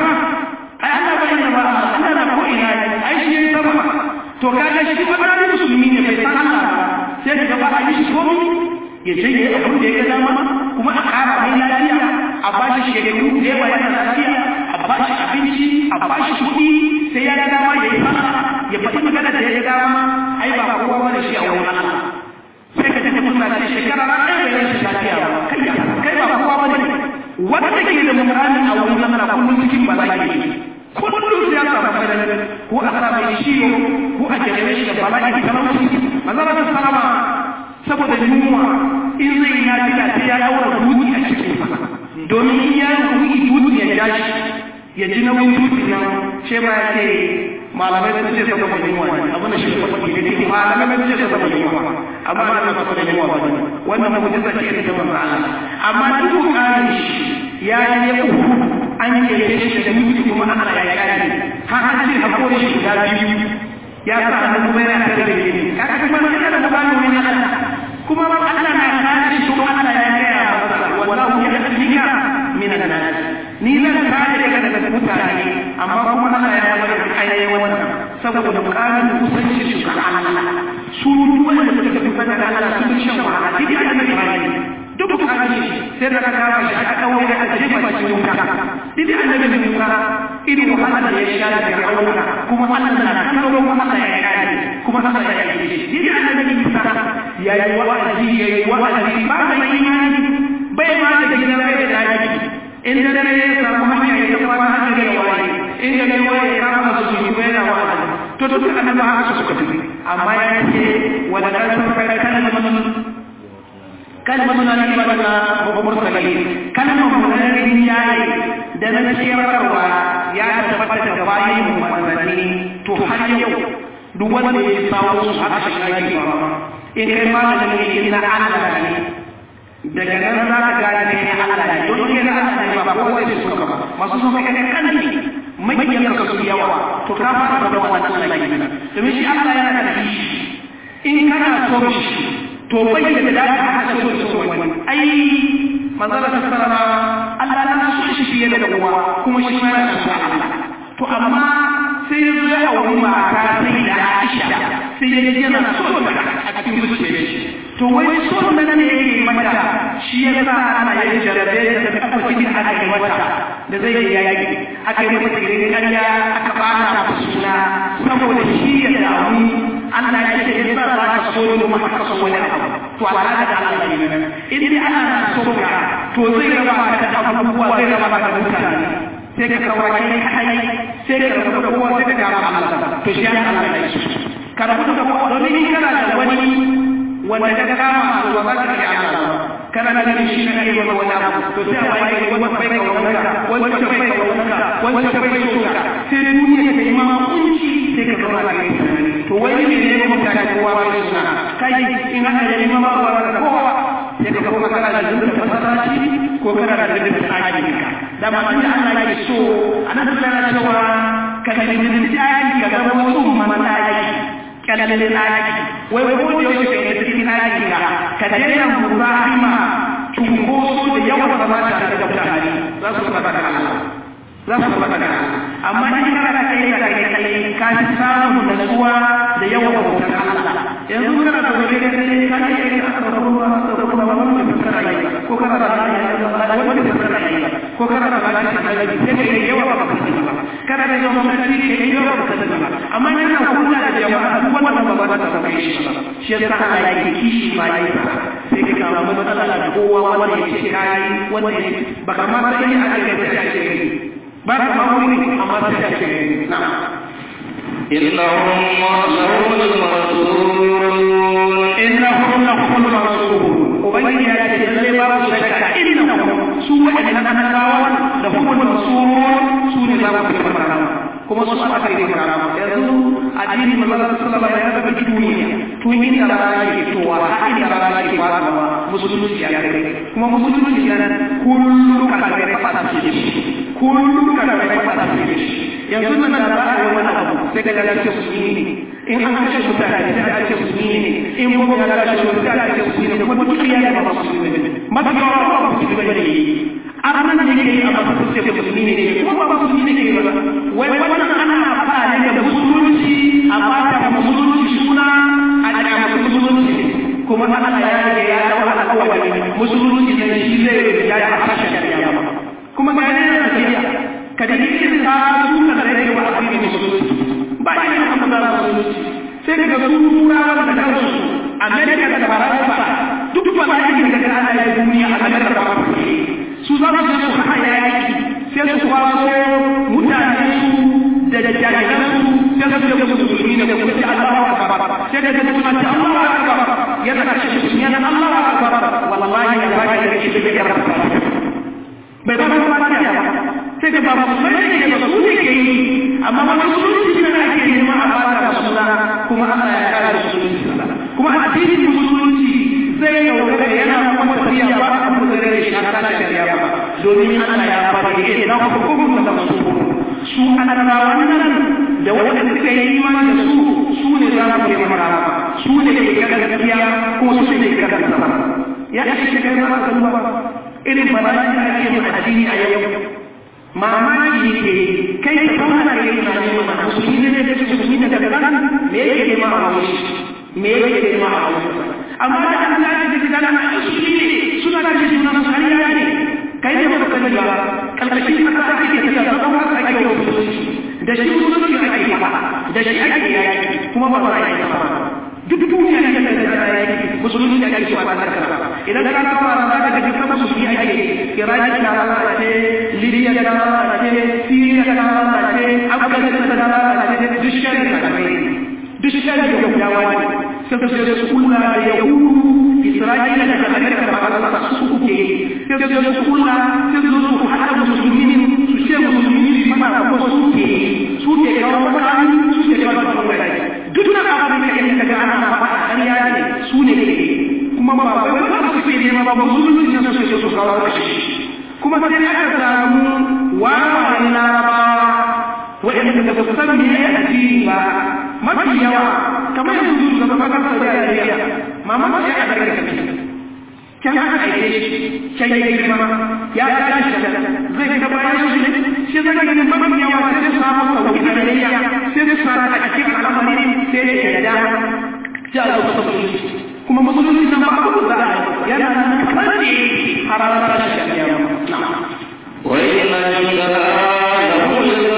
ai Allah bai da ba Allah na ko ina ai shi ne sama to kaga shi wannan musulmi ne bai san Allah sai daga ba a yi shi komai ya je ya abu da ya dama kuma a kara mai lafiya a ba shi shekaru da yawa yana lafiya a ba shi abinci a ba shi kuɗi sai ya dama ya yi fasa ya faɗi magana da ya dama ai ba kowa ba da shi a wurin Allah sai ka tafi suna ce shekara na ɗaya bai rashin lafiya ba kai kai ba kowa ba ne wanda ke da mutanen a wurin Allah kullum cikin bala'i kullum sai ya samu fadar ko a sa mai ciwo ko a jere shi da bala'i talauci manzara ta salama saboda yunwa in zai na fila sai ya daura dutse a cikin sa domin in ya yi dutse ya jashi ya ji nauyin dutse nan ce ma ya ce malamai sun ce saboda yunwa ne abin da shi ne ne malamai sun ce saboda yunwa amma ba na saboda yunwa ba wannan mu'jiza ce ta manzo Allah amma duk ƙari ya yi ya uku an yi shi da dutse kuma Allah ya kare har an ce hakuri shi da biyu ya sa annabi bai na da gani kaga kuma sai da bani wani Allah kuma Allah na kare shi kuma Allah ya kare masa wallahu yahdiya min an-nas ni zan kare daga daga mutane amma kuma Allah ya bari ayyai wannan saboda bukatar kusanci shi ga Allah su wanda suka tafi da Allah sun shan wahala duk annabi bai duk bukatar shi sai da kare shi aka kawo da ajiba cikin wuta duk annabi Musa irin wahala da ya sha da Fir'auna kuma Allah na kawo kuma Allah ya kare kuma Allah ya kare shi duk annabi Musa ya yi wa'azi ya yi wa'azi ba da imani bai ma da gidan bai da daji in da dare ya samu hanya ya tafi hanya da wani in da dare ya kama su su bai da wa'azi to to duk annabi haka suka tafi amma ya ce wala kan kai kalmar kalmar na ni ba na mursalin kalmar mursalin yayi da na ciyarwa ya tabbata da bayin manzanni to har yau duk wanda ya samu su haka shi yake ba in kai ma da ne na Allah ne daga nan za ka gane ne Allah ne don ke na Allah ne ba ko sai su ka ba masu so kai kanni magiyan ka su yawa to ka fara da wannan Allah ne domin shi Allah yana da shi in kana so shi to bai da da ka hada so so wani ai manzara ta sallama Allah na so shi fiye da uwa kuma shi ma yana so Allah to amma sai ya zo ya auri mata sai da Aisha sai ya ji yana so a cikin zuciyar shi to wai so nan ne yake mata shi ya sa ana yin jarabe da kafa cikin aka yi mata da zai yi yaki aka yi mata gidan ƙarya aka bata ta suna saboda shi ya damu Allah ya ce ya sa za ka so da mu haka so wani abu to alaka da Allah ne nan in ana so ka to zai raba ka da abubuwa zai raba ka da mutane sai ka kawo kai kai sai ka rabu da kowa sai ka ga Allah to shi Allah ya yi ka rabu da kowa domin in kana da wani wanda ka kama to ba za ka ga Allah kana da shi ne kai wani wani abu to sai a wai wani bai ka wani ka wani bai ka wani ka wani bai so ka sai duniya ta yi ma kunci sai ka kawo kai to wani ne ne mun ka kowa ba suna kai in aka yi ma ba da kowa sai ka kawo kana da dukkan masallaci ko kana da dukkan aiki da ma Allah ya so annabi sallallahu alaihi wasallam ka kalli aiki ka ga wasu mamaki kallalin aiki wai wai ko da yake kai cikin aiki ka ka daina murahima cunkoso da yawan da mata da mutane za su saba da Allah za su saba da Allah amma in kana kai da kai kai ka samu da natsuwa da yawan bautar Allah yanzu kana da gobe da kai ka kai ka da ruwa da kuma wannan da kana yi ko kana da wannan da kana yi ko kana da Allah sai kai yawa ba ka kana da yawan mutane kai yawa ba ka amma ina kula da jama'a wannan ba ba ta samu shi ba shi yasa Allah yake kishi ba yi sai ka samu matsala da kowa wanda yake kai wanda baka ma sai a ga da shi ake ba ka ma wani amma sai ake na'am innahum lahum al-mansurun innahum lahum al-mansurun ubayyi ya ce lalle ba su shakka innahum su wa'annan annabawan lahum al-mansurun su ne za ku fara kuma su aka yi karama yanzu addini manzon sallallahu alaihi wasallam ya ga duniya tun yin da rana ke towa har yin da rana ke farawa musulunci ya kai kuma musulunci nan kullu ka kai fata ce kullum ka da kai fada da shi yanzu nan da za a yi wani abu sai ka ga ce musulmi ne in an kashe mutane sai a ce musulmi ne in kuma ka kashe mutane sai a ce musulmi ne kuma duk ya ba musulmi ne mafi yawa ba musulmi ne an nan ne ke a ba musulmi ne kuma ba musulmi ne ba wai wannan ana fara ne da musulunci a fata musulunci suna a da musulunci kuma Allah ya rage ya dawo alƙawari musulunci ne shi zai ya ya hasha shari'a kuma ga ne tafiya kada ne ka su ka da rage wa addini musulunci ba ne kuma da musulunci sai daga su turawa da kansu Amerika da Faransa duk ba za ki ga Allah ya duniya a Amerika da Faransa su za su su haya yaki sai su kwaso mutane su da jajayen su sai su ga musulmi ne kuma sai Allahu akbar sai da su ma ce Allahu akbar ya da shi yana Allahu akbar wallahi ya ba da shi da ya rabu bai ba ba ba sai da ba ba sai da su ne ke yi amma ba su ne da ake yi ma a fara sunna kuma Allah ya kare su kuma addinin musulunci zai yaudara yana kuma tafiya ba a kuma zai shi a kana shari'a ba domin Allah ya fara yake na hukumun da su su annabawan nan da wanda suka yi imani da su su ne za su yi maraba su ne ke gaskiya ko su ne ke gaskiya ya ce kai ma kan ba irin bala'i da ake yi addini a yau mamaki ke kai ka fara yi na ne ma musulmi ne da su ne da kan me yake ma a wani me yake ma a wani amma da Allah ya ji da nan su ne suna da shi suna sariya ne kai ne ba kan ba kalkashi aka ake tafiya da kuma ake yi da shi musulunci ake ba da shi ake yaki kuma ba ba yi ba duk duniya ne da yaki musulunci ake cewa ba karkara idan ka fara da daga dukkan musulmi ake iraki na lalace libya na lalace syria na lalace afghanistan na lalace duk shari'a da kai duk shari'a da yawa sai da su kula da yahudu isra'ila da amerika da faransa su kuke sai da su kula sai da su hada musulmi su ce musulmi mana ko su ke su ke kawo kan su ke kawo kan duk na abin da yake daga ana faɗa ƙarya ne su ne ke kuma ba ba ba su ke nema ba musulmi ne su su kawo kashi kuma sai aka samu wawan larabawa waɗanda ba su san me ya addini ba mafi yawa kamar yanzu da ba ka sa da yariya mama ma ya da kake kan aka aike shi sai ya girma ya tashi zai ga bayan shi shi zai ga mafi yawa sai su samu sauki da yariya sai su fara a cikin al'amarin sai ya da ya zo ka tafi kuma musulunci nan ba ku da yana nan kamar ne harara da shari'a na'am wa inna lillahi wa inna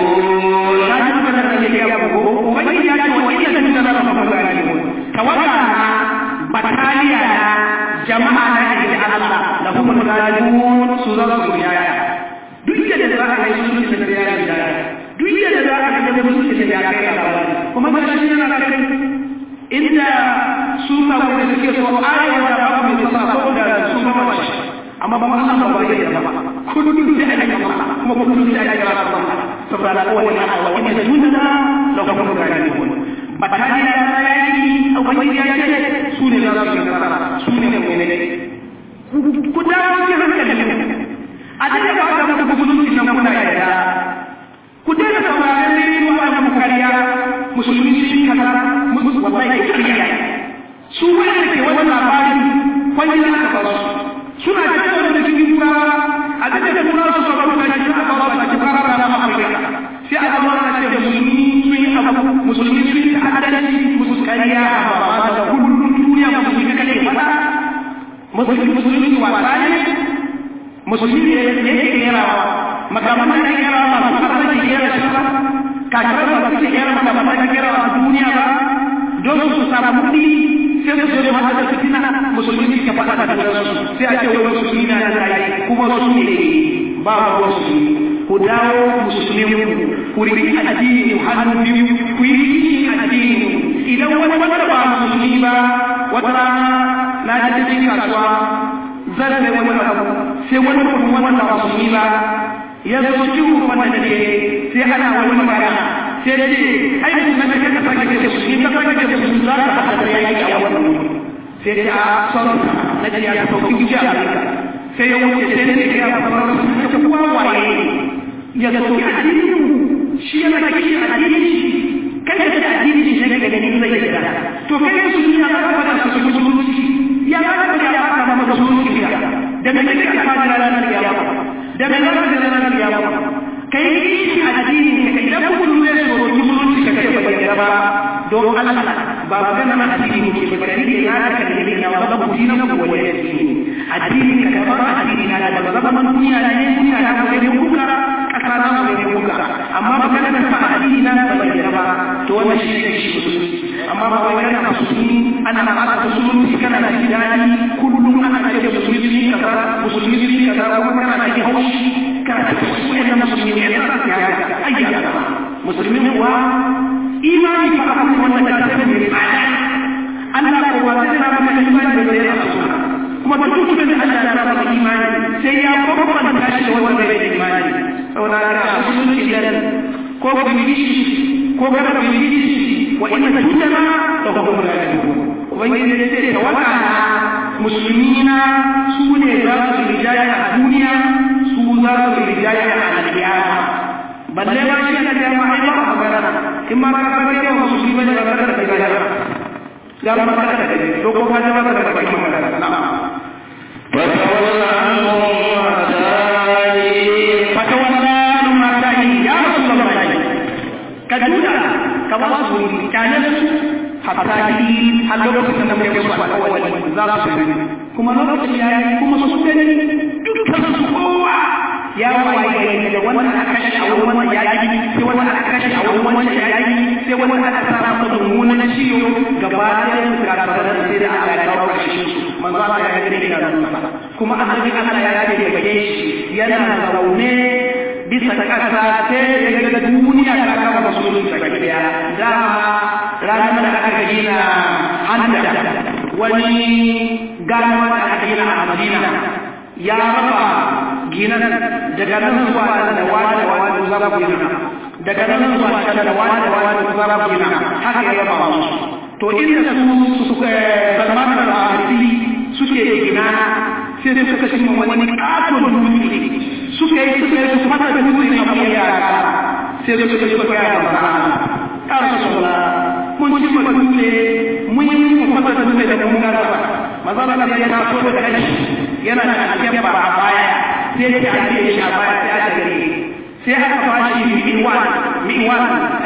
tawaga bataliya jama'a na da Allah da kuma galibun su za su yaya duk da za a yi su da yaya duk da za a ga musu da yaya kai Allah kuma ba shi yana da kai inda su ma wanda suke so ayi da ba mu da ko da su ma ba shi amma ba Allah ba ya da ba kullu da ake kuma kullu da ake ba saboda Allah wa inna da junna la kuma galibun bataliya na yaki akwai ya ce su ne za su yi nasara su ne mu'mini ku dawo ki hankali a da ba da ku musulunci nan kuna yarda ku daina sauraron ne ko ana muku kariya musulmi shi kaza wallahi kariya su wanda ke wannan labarin kwanya aka fara suna cewa da cikin kura a da da kura su ba ku da shi aka ba su fara da Afirka sai a zama na ce musulmi sun yi abu musulmi sun yi adalci musu kariya ba da kullum duniya musulmi kake fada musulmi musulmi wasa ne musulmi ne yake kerawa makaman da kerawa ba su fara da kera shi ba kakar ba su kera makaman da kerawa a duniya ba don su samu kuɗi sai su zo mata da fitina musulmi ke fada da su sai a ce wai musulmi na da rai kuma su ne ba ba su ku dawo musulmi ku riƙi addini hannu biyu ku yi addini idan wani wanda ba musulmi ba wata rana na ji cikin kasuwa zan sai wani abu sai wani mutum wanda ba musulmi ba ya zo cikin wanda da ke sai ana wani magana sai da ce ai mutum na kake sake ke su in ka sake ke su za ka haɗa da yaki a wannan sai da a son na ji ya sauki wuce a sai ya wuce sai da ya fara su ta kuwa waye ya soki addinin mu shi yana kishi addinin shi kai da addinin shi ne ga ganin zai da to kai su ya ga ba da su musulunci ya ga ba ya ba da musulunci ya da me kake fara ranar kiyama da me zaka da ranar kiyama kai kishi addinin kai da kullu ne so musulunci kai ba ya ba don Allah ba magana na addini ke ba kai ne na ka da ne na ba ku dinin ku wani addini ka ba addini na da ba zaman duniya ne duniya na ga ne kuka kasa na ne kuka amma ba kana da addini na ba bayyana ba to wannan shi ne shi amma ba wai kana musulmi ana ma aka musulmi kana da gidani kullum ana ce musulmi kaza musulmi kaza ko kana da haushi kana da wannan musulmi ne ya ayya musulmi wa imani fa akan wannan da ta ne Allah ko wa sai na ba imani da ya kuma duk mutum da Allah ya ba imani sai ya kokon da shi da wanda bai imani saboda haka musulunci da ko ko bishi ko ga bishi wa inna tudana to ko ga ubangiji ne sai tawaka musulmina su ne za su rijaya a duniya su za su rijaya a alƙiyama balle ma shi da ma ai ba magana in ma ka ga da musulmi da ga da ga ya ma ka da to ko ka da ba da ba ki magana na'am فتولى عنهم فتولى عنهم يا رسول الله كجودا كواسوري كانت حتى هل لو كنت نمشي أول زارس كما لو كنت يعني كما سودني دكتور سكوا يا واي وانا أكشف أو وانا ياجي وانا أكشف أو وانا ياجي وانا أتسرع مضمون نشيو جبارة كرارة سيدا على كوكب من ذا يا جرينا kuma annabi Allah ya ce da shi yana zaune bisa kasa sai daga duniya ta kafa musulunci gaskiya da ranar da aka gina handa wani gano da aka gina a Madina ya raba ginan daga nan zuwa da wani da wani za ku gina daga nan zuwa da wani da wani za ku gina haka ya raba musu to inda su su Salman al-Farisi suke gina sai dai suka cimma wani ƙaton dutse suka yi suka yi su fata da dutse a kuma yara sai dai suka yi suka yara ba ta rasu sola mun cimma dutse mun yi mu fata da dutse da mun gara ba maza da ya taso da kai yana da alƙiyar ba a baya sai ya ake shi a baya sai aka gari sai aka fashi mi'wan mi'wan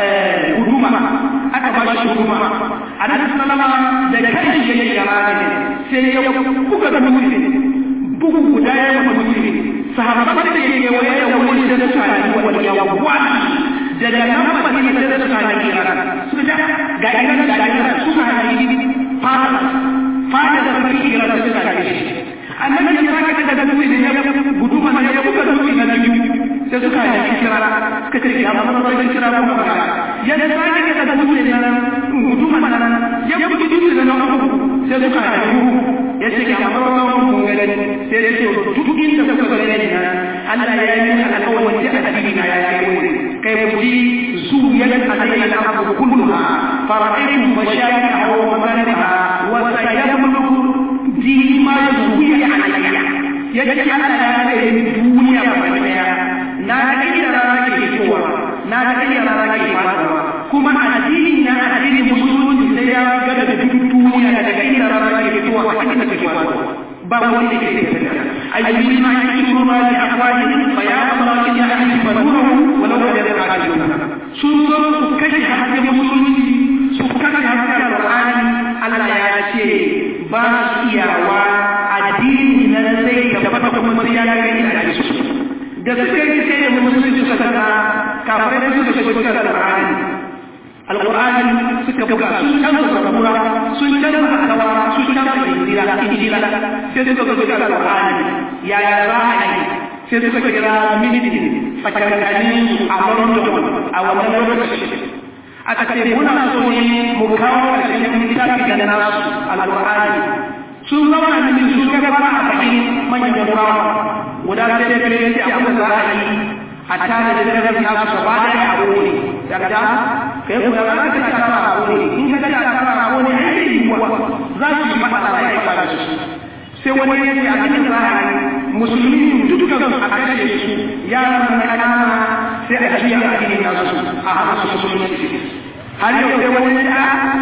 huduma aka fashi huduma annabi sallama da kai shi ya yara ne sai ya buga da dutse bugu guda ya yi mutum sahabban da ke kewaye da wani da suka yi wani yawon da da nan madina da suka yi iran suka ja ga iran da iran suka yi fara fara da sarki iran da suka yi annabi ya saka da dutse da ya gudu mana ya buga dutse na biyu sai suka yi kira suka ce ya amma ba zan kira ba ya saka da dutse na gudu mana ya buga dutse na uku sai suka yi ya ce ya amma ba mun ga sai ya ce duk inda kuka ga ne Allah ya yi alƙawarin da addini na ya yi wani kai ku ji zu yadan alayhi al-ardu kulluha fara'aytum mashayikha wa magharibaha wa sayamluku di ma yuwiya alayya yace Allah ya yi duniya ba daya na ga ina rake fitowa na ga ina rake fitowa kuma addini na addini musulunci sai ya ga da duniya daga ina rake fitowa a cikin fitowa ba wanda ke ayyuka ma yake ruwa da akwai fa ya Allah ya yi faruwa walau da ya kaji sun zo su kashe hakkin musulunci su kashe hakkin Qur'ani Allah ya ce ba su iyawa addini na sai da fata kuma ya ga da su da suke yi sai da musulunci suka saka kafirai da suka shiga Qur'ani Al-Qur'ani suka buga sun canza zabura sun canza akawa sun canza injila injila sai suka buga Al-Qur'ani ya ya ra'ayi sai suka kira miniti tsakanin su a London a wannan lokaci aka ce muna so ne mu kawo ƙarshen littafi da nasu Al-Qur'ani sun zauna da su ga ba a bakin manyan rawa guda sai da kare sai abu da ra'ayi hatta da daren ya su ba da abu ne daga kai ku ga ka ta fara abu ne in ka ga ta fara abu ne ai wa za su yi mata rai fara su sai wani ya ce a cikin ra'ayi musulmi dukkan su a kashe su yaran kanana sai a juya a cikin nasu a haka su musulunci har yau sai wani da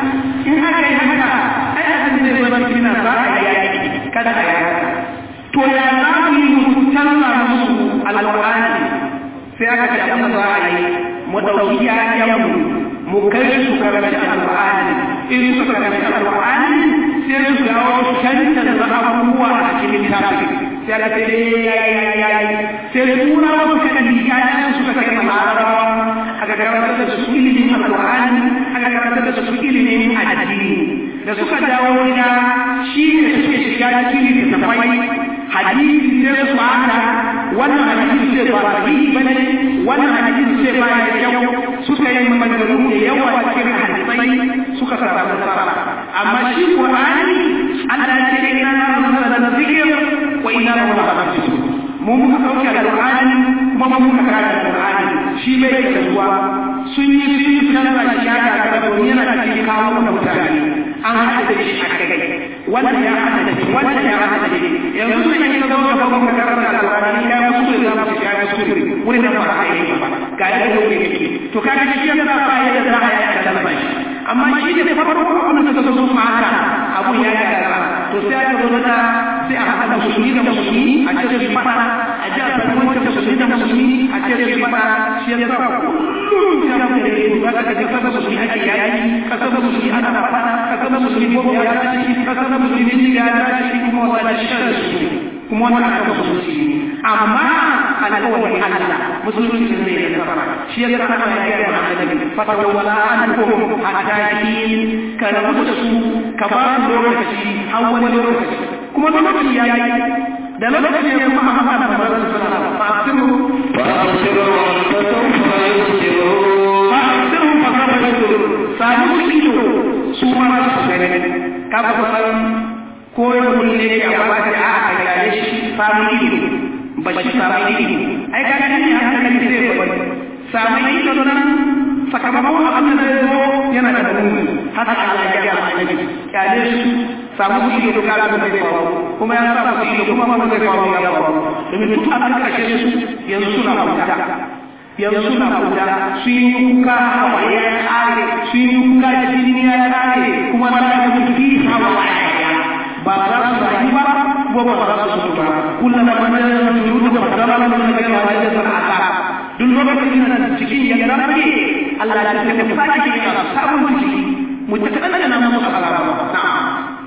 in haka yi haka ai a cikin zai zama cikin za a yi kada a yi to ya za mu yi mu canza musu alƙur'ani sai aka ce abin da za a yi mu ɗauki ƴaƴanmu mu kai su karanta alƙur'ani in su karanta alƙur'ani sai su dawo su canza abubuwa a cikin littafi sai aka ce ya ya ya sai tura wasu kaɗan ƴaƴan suka kai maharawa aka karanta da su ilimin alƙur'ani aka karanta da su ilimin addini da suka dawo gida shi ne suke shiga cikin littattafai hadisi sai su haka wannan hadisi sai ba sahihi bane wannan hadisi sai ba ya kyau suka yi maganganu da yawa cikin hadisai suka samu nasara amma shi Qur'ani Allah ya ce inna nazzalna dhikr wa inna lahu lahafizun mun muka dauke Al-Qur'ani kuma mun muka karanta Al-Qur'ani shi bai da zuwa sun yi sun canza shi ya ga da yana cikin kawo mutane an haɗa da shi a kai wannan ya haɗa da shi wannan ya haɗa da shi yanzu sun yi zama da kuma karanta alƙur'ani ya yi kuskure za mu ci ya yi kuskure wurin da ba a yi ba ga yadda da wuri yake to kaga shi ya sa ba yadda za a yi a kalma shi amma shi ne farko wannan suka zo ma haka abu ya yi gara to sai aka zo da sai a haɗa musulmi da musulmi a ce su fada a ji a samu wancan musulmi da musulmi a ce su fada shi ya sa kullum ya mu da yi za ka ji kasa musulmi ake yayi kasa musulmi ana fada kasa musulmi ko ya tashi kasa musulmi ya tashi kuma wala shi kuma wannan aka musulmi amma alƙawarin Allah musulunci ne ya fara shi ya sa Allah ya ga annabi fatawa wala ankum hatta yin kana mutu su ka ba lokaci har wani lokaci kuma lokaci ya yi da lokaci ya kuma Muhammad sallallahu alaihi wasallam fa'tiru fa'tiru wa tasawfa yusiru fa'tiru fa sabatu sabu ido su ma su gane ka ba san ko mun ne ya ba ta a kare shi samu ido ba shi samu ido ai ka gani a hankali sai ba samu ido nan sakamakon abin da zo yana da muni haka Allah ya ga annabi kale su samu ido ka ga bai faru kuma ya sa su ido kuma ba zai faru ya faru domin duk an kashe su yanzu suna kuka yanzu suna kuka su yi kuka hawa ya kare su yi kuka jini ya kare kuma na da mutuki hawa ya ba za su rayu ba ko ba za su mutu ba kullum da manzon su da fadala da daga wajen sarata duk lokacin da cikin ya rabe Allah ya tafi da sake kira sabon ciki mu ta kada na mu salama na'am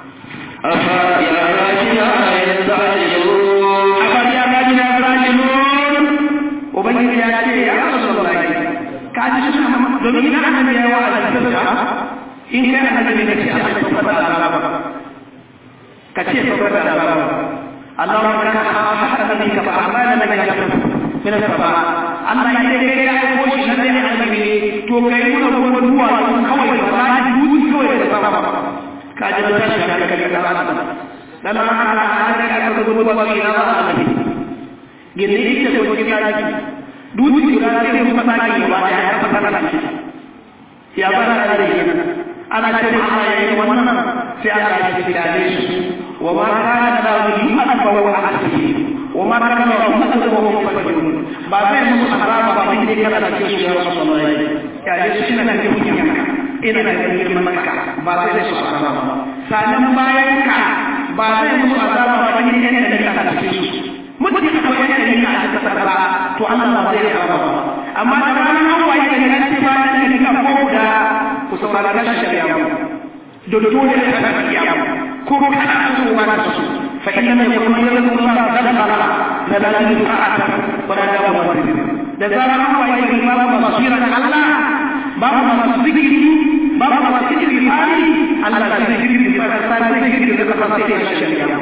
afa ya rajina yazalu afa ya rajina yazalu ubangiji ya ce ya rasulullahi ka ji shi domin ina annabi ya wa alƙawarta in kana annabi ne ce a tabbata ka ce saboda azaba Allahumma laka hamdu bika fa amana laka yaqulu min as-sama Allah ya ce kai ya ko shi nan ne annabi to kai mu da kuma duwa kawai ba za ki duki kawai da sama ka ji da shi ka kai da Allah dan Allah ana da ka duwa ba ina ba annabi gindi ita ko kin ya ji duki guda sai mu fata ki ba ya fata da shi ya bara da yana ana ce Allah ya yi wannan sai Allah ya ce da shi وما كان له يؤمن فهو عاصي وما كان له يؤمن فهو مفسد بعدين مسحرا بعدين كذا كيس يا رسول الله يا يسنا نجي ina da ilimin maka ba sai da su azaba sanan bayan ka ba sai musu azaba ba ne ne da ka tafi su mutum ka wani ne ka aka sarra to Allah ba zai azaba amma da ranar hawaye da ne ce ba ne ka ko da ku saurara shari'a do dole ne ka tafiya ko kana so ba su fa inna yakun yadullahu sadaqala la la ta'ata wa la dawama da zaran hawaye da babu basira Allah babu masu zikiri babu masu zikiri hali Allah ta zikiri da ta sa zikiri da ta sa sai shari'a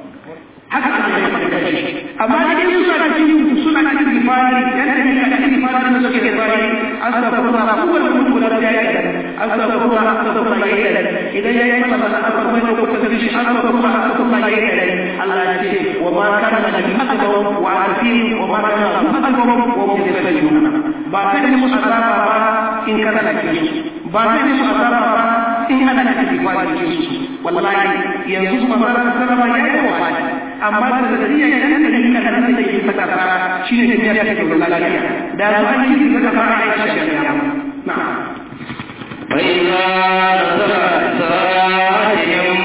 haka Allah ya faɗa shi amma idan su suna cikin suna cikin fari yadda ne ka cikin fari da suke fari astaghfirullah huwa al-mulku la ilaha illa astaghfirullah astaghfirullah idan ya yi masa astaghfirullah ko ka tafi astaghfirullah astaghfirullah Allah ya ce wa ma kana min akbar wa arfin wa ma kana akbar wa hum yastajibuna ba sai musu azaba ba in kana cikin ba sai musu azaba ba in ana da istighfari su wallahi yanzu kuma ba za ta ya yi wafati amma da zariya idan da kika nan da yake saka fara shine ne ya take da lafiya da ba shi saka fara Aisha ya na'am fa inna sa'atihim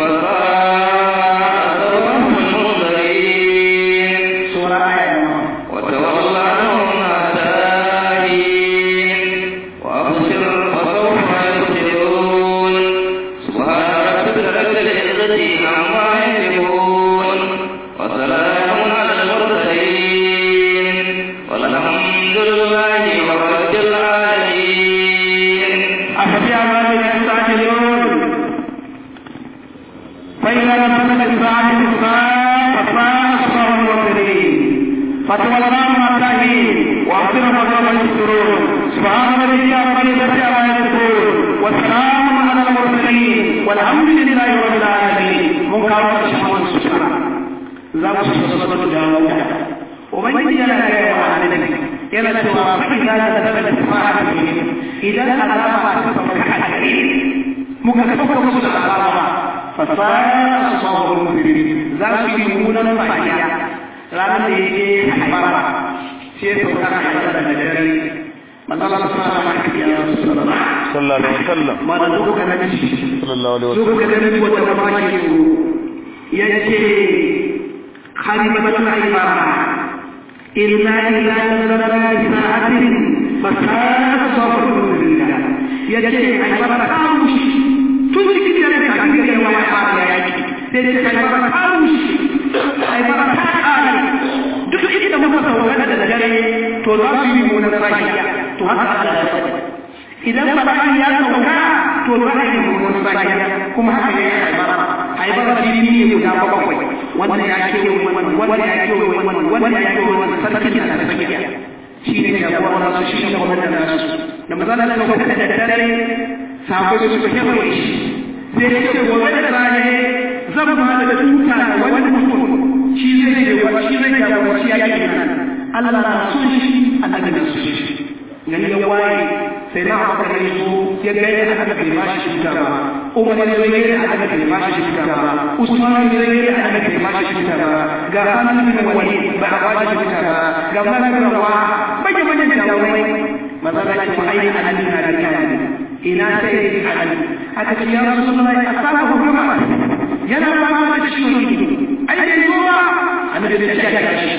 فتولهم التأهيل وأعطنا فضل السرور سبحان الذي أقبل ذاتي على يذكر والسلام على المرسلين والحمد لله رب العالمين منكرات الشهوات سبحانه ذات الصلاة جاوة ومن يجعل يا وعلمك يلا سوى فإذا تدبت السماعة إذا الألام أكثر كحديد مكتبك رسول الألام فصار أصحاب المسلمين ذات يمون الفجر ranar da yake haifara shi ya sauka a haifar da dare manzala sallallahu alaihi wasallam ma da duka na ci sallallahu alaihi wasallam duka da nabi wata ma ke so yace khalifatul haifara illa ila nazara sa'atin fasaka sabrul billah yace haifara kamushi tun cikin da ka kike wa haifara yake sai da haifara kamushi haifara duk inda muka sauka da dare to za su yi munar sahiya to haka Allah ya faɗi idan bayan ya sauka to za a yi munar sahiya kuma haka ne haibara haibara jini ne guda bakwai wanda ya ke wani wanda ya ke wani wanda ya ke wani sarki na sahiya shi ne ya kuwa nasu shi ne kuma da nasu da mazala da sauka da dare sahabbai su kewaye shi sai ya ce gobe da rane zan ba da tuta wani mutum shi zai yi wa shi zai yi wa shi yake nan Allah na so shi annabi na so shi gani ya waye sai na haka ne so ya ga ya aka bai ba shi fita ba Umar ya ga ya aka bai ba shi fita ba Usman ya ga ya aka bai ba shi fita ba ga Khalid bin Walid ba ba shi fita ba ga Malik bin Rawa baje baje da jawai mazala ce mu ayi annabi na da kan ina sai Ali aka ce ya Rasulullahi asalamu Muhammad yana fama da ciwon ido ai dai ruwa annabi da shi ya kashi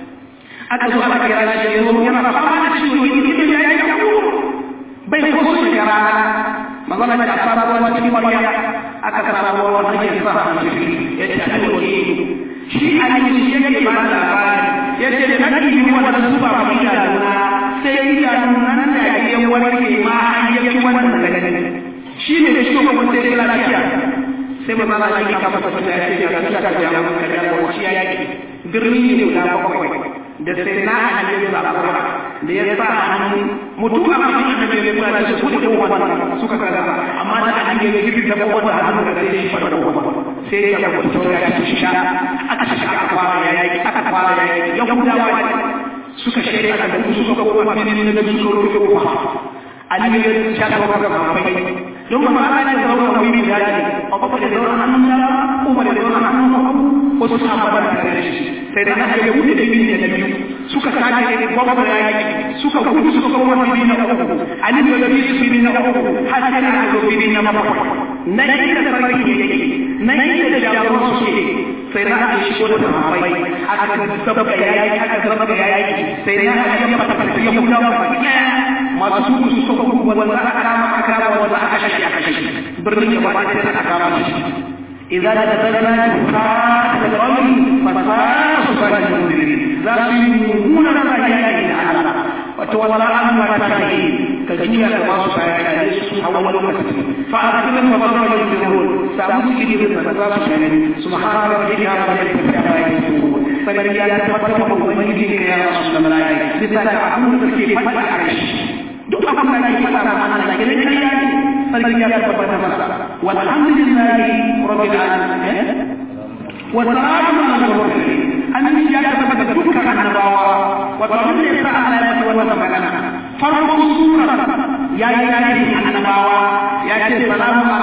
aka zo aka kira shi yazo yana fama da ciwon ido ya yi yawo bai ko su kira magana da fara ruwa cikin mariya aka kara ruwa wanda ke sa a cikin yace annabi shi annabi shi yake ba da labari yace da nake yi wanda su ba mu da duna sai ya nan da yake wani ma an yake wannan daga shi ne da shi ko wanda ya lafiya sai ba za a yi kafa fata ya ce ga suka ka ya mun kada da wuci ya yi birni ne guda bakwai da sai na halin da zabura da ya sa hannu mutu a kan da bai kula da su da wannan suka kaza amma da an yi girgi da bakwai da hannu da sai shi fara sai ya ga mutu ya ci sha aka shiga aka fara yayi aka fara yayi yahudawa suka shirya da su suka koma finin da su suka rufe kofa Ali ya shaka wa ga mafai don ba ma ana da wannan wani da yake Abu Bakar da wannan hannun da Umar da wannan hannun ko su sahaba da shi sai da aka ga wuce da bin da biyu suka sake gwagwara yaki suka gudu suka koma bin na uku Ali da bi su bin na uku har sai da aka bin na bakwai nan da sarki yake nan da jagoran su ke sai da aka shigo da mafai aka sabba yaki aka sabba yaki sai da aka yi mata ya kula masu su suka kuma wanda aka kama aka kama wanda aka kashe aka kashe birnin ya ba ta aka kama shi idza tadallana fa al-amr fasasu fal-mudin zalimuna la ilaha illa Allah wa tawalla an wa ta'i kajiya da masu bayani su hawa lokaci fa akhirin wa fadlan al-jumhur sabu kidi da zasu shine subhana rabbika rabbil izzati sarki ya tabbata ko ubangiji ne ya rasulullahi bisa da abun da ke fadi a kai duk abin da yake fara mana Allah ya rike ya sarki ya tabbata masa walhamdulillahi rabbil alamin wa salamun ala al-mursalin annabi ya tabbata dukkan annabawa wa abin da yasa Allah ya tabbata wannan magana farkon sura ya yi yayi annabawa ya ce salamun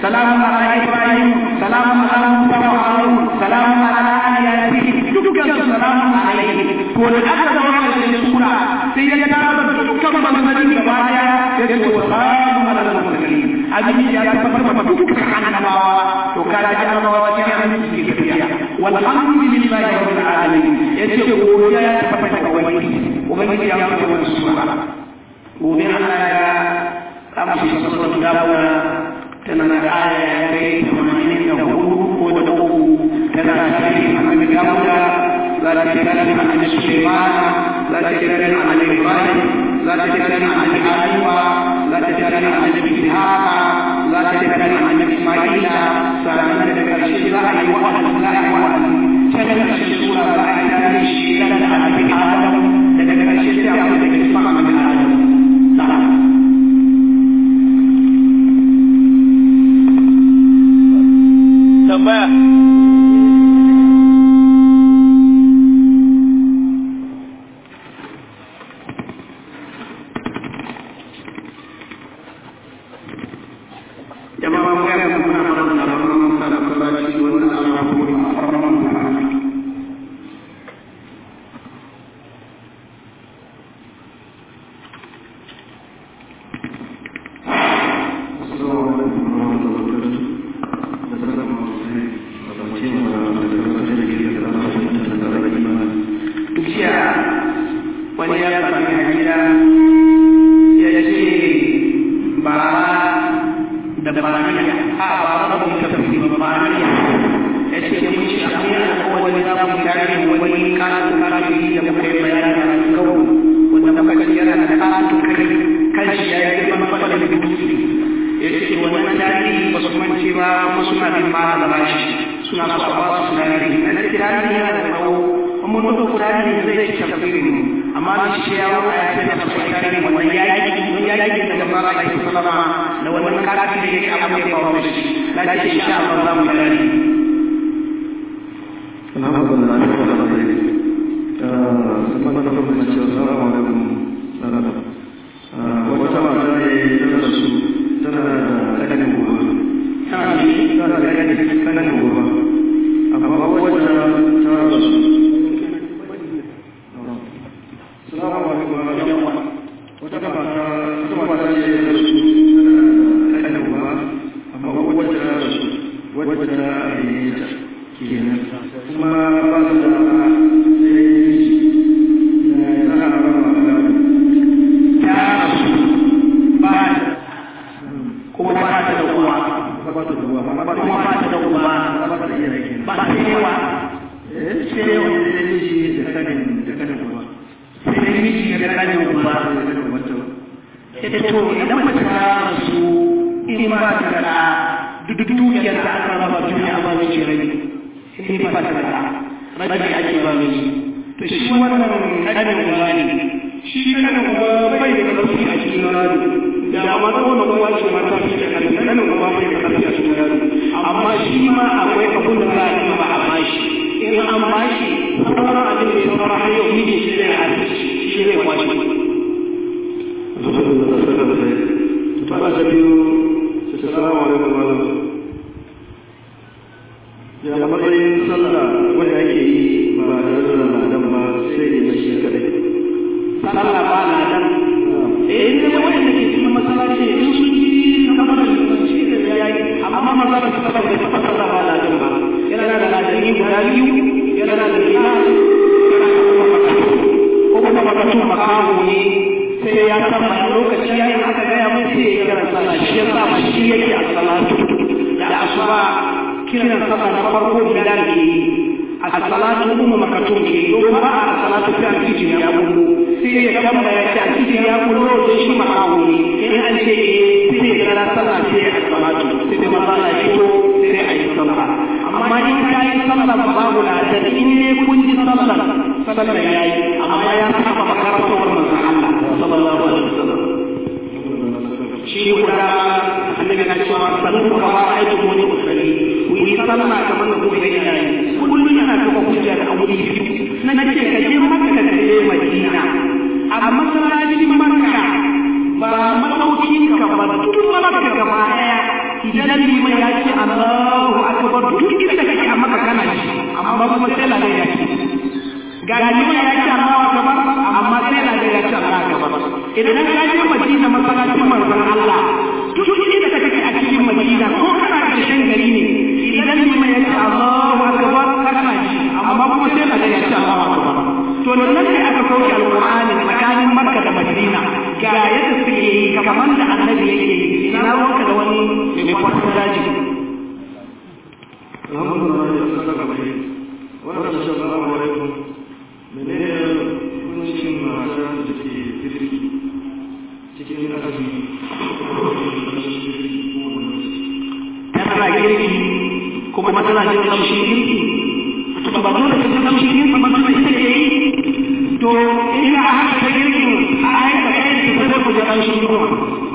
salamun ala ibrahim salamun ala musa wa harun salamun ala ali yasin dukkan salamun alaihi ko da aka zama da sura sai ya tara dukkan manzanni gaba daya ya ce salamun ala al-mursalin abin ya tabbata dukkan annabawa to kada ji annabawa ce an yi tafiya walhamdulillahi rabbil alamin yace godiya ya tabbata ga wani ubangiji ya fara wannan sura gobe Allah ya amshi sura dawo tana da aya ya kai tamanin da hudu ko da uku tana da tarihin annabi Dawuda za ta tarihin annabi Sulaiman za ta tarihin annabi Ibrahim za ta tarihin annabi Ayuba za ta tarihin annabi Ishaq za ta tarihin annabi Isma'ila sannan da karshe za a yi wa'azi za a yi wa'azi sai da karshe sura za a yi tarihin shi da annabi Adam da daga karshe sai a yi da kisma annabi Adam na'am tambaya jama'a mu ga mun fara fara da wannan fara fara shi wannan Allah ko ya fara mana idan liman ya ce Allahu akbar duk inda kake a maka kana shi amma kuma sai la ya ce ga liman ya ce Allahu akbar amma sai la ya ce Allahu akbar idan ka je Madina masallacin manzon Allah duk inda kake a cikin Madina ko kana karshen gari ne idan liman ya ce Allahu akbar kana shi amma kuma sai la ya ce Allahu akbar to nan ne aka sauke alqur'ani tsakanin Makka da Madina ga yadda suke yi kamar da annabi yake yi ina ruwanka da wani mai kwatar daji alhamdulillah ya saka mai wannan assalamu alaikum menene hukuncin mata da ke girki cikin azumi tana girki kuma tana jin kamshin girki to ba dole ka ji kamshin girki ba kuma ita ke yi to ina haka ta girki a aika kai ki sai ku ji kamshin girki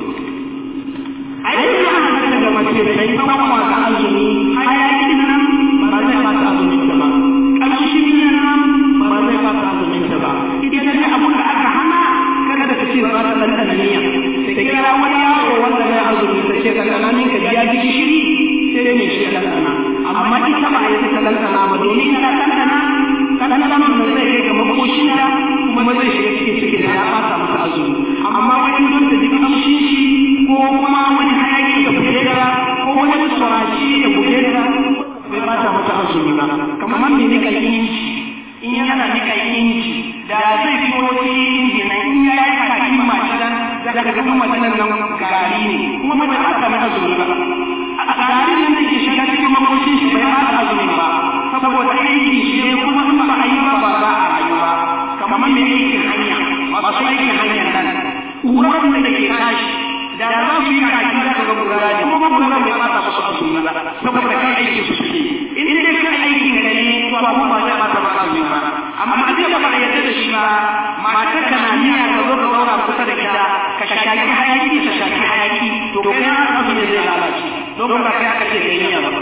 ai ina haka daga mace da yi kuma wata azumi hayaki nan ba zai ba ta azumin ta ba kamshin nan ba zai ba ta azumin ta ba idan da abun da aka hana kada da kace ba ta dan dan niyya sai kira wani yaro wanda ya azumi sai ce kana nan ka biya ji shiri sai ne shi ya dana amma ita ba ya ta dana ba domin kana dana kana dana mun zai kai ga makoshin da kuma zai shiga cikin cikin da ya fata masa azumi amma wani don da jika kamshin shi ko kuma wani hayaki da buge da ko wani suraci da buge da bai fata masa azumi ba kamar me nika inci in yana nika inci da zai fi wani inji na in ya yi kakin mashidan daga gaban mashidan nan gari ne kuma bai fata masa azumi ba a gari nan da ke shiga cikin makoshin shi bai fata azumi ba saboda aiki shi ne kuma in ba a yi ba ba za a rayu ba kamar me aikin hanya masu aikin hanyar nan ƙurar da ke tashi da za su yi kaki za ka ga ƙura ne kuma ƙura bai fata musu azumi ba saboda kan aiki su suke in dai kan aikin ka ne to ba mu ba zai fata maka azumi ba amma zai ba ba yadda da shi ba matar ka na niyya ka zo ka zauna kusa da ita ka shaki hayaki ka shaki hayaki to kai har azumi zai lalace don ba kai aka ce kai niyya ba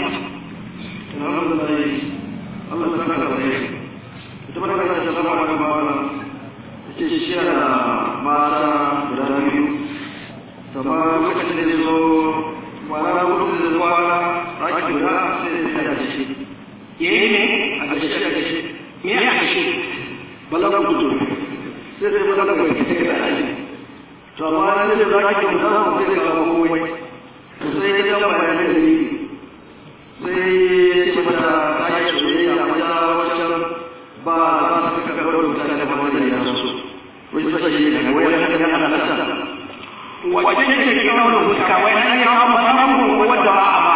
Allah ta kara da ita ba ta kara da sama da bawala ce shi da mata guda biyu sama lokacin da zai zo kwana hudu da kwana raki guda sai da ya ce yayi ne a gashe a gashe me ya gashe balaga kuto sai da balaga bai ce ga aji to amma ne da raki guda sai da ga kowai sai ya ga bayanan da ni sai ya ce mata ta yi soyayya amma ya wancan ba ba ta kaka ga mutane ba wanda ya so wai sai shi ne wai haka ya ana lata wajen da ke kawo da huska wai an yi hawa musamman ko wadda ba a ba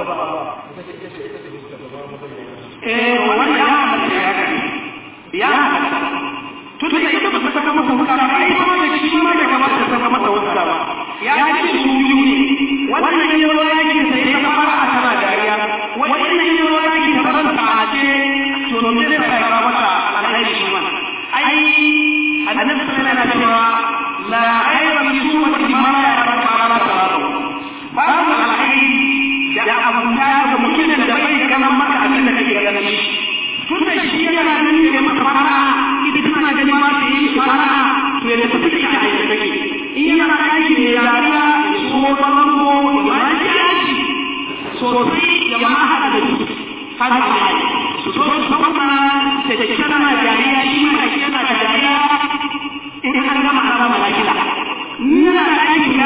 eh wannan ya halatta ya haka ya halatta tun da ita ba ta saka masa huska ba ai ba da shi ma da kamar ta saka masa huska ba ya ce su biyu ne wannan yi wa yaki sai ya fara a tana dariya wannan yi wa yaki da faranta a ce to ne zai fara mata alhaji shi ma ai annabi sallallahu alaihi wasallam la khayra fi sunnati ma la yaqala salatu babu alheri da abunda da mutumin da bai kana maka abin da kake ganin shi tun da shi yana ganin ne maka fara idan kana ganin ma sai yi fara to ne tafi da kai da kake in yana aiki ne yariya so balango ya ji aji so sai jama'a hada da su hada da su so kuma da kana jariya shi ma yana da jariya in an gama an gama lakila nuna da aiki na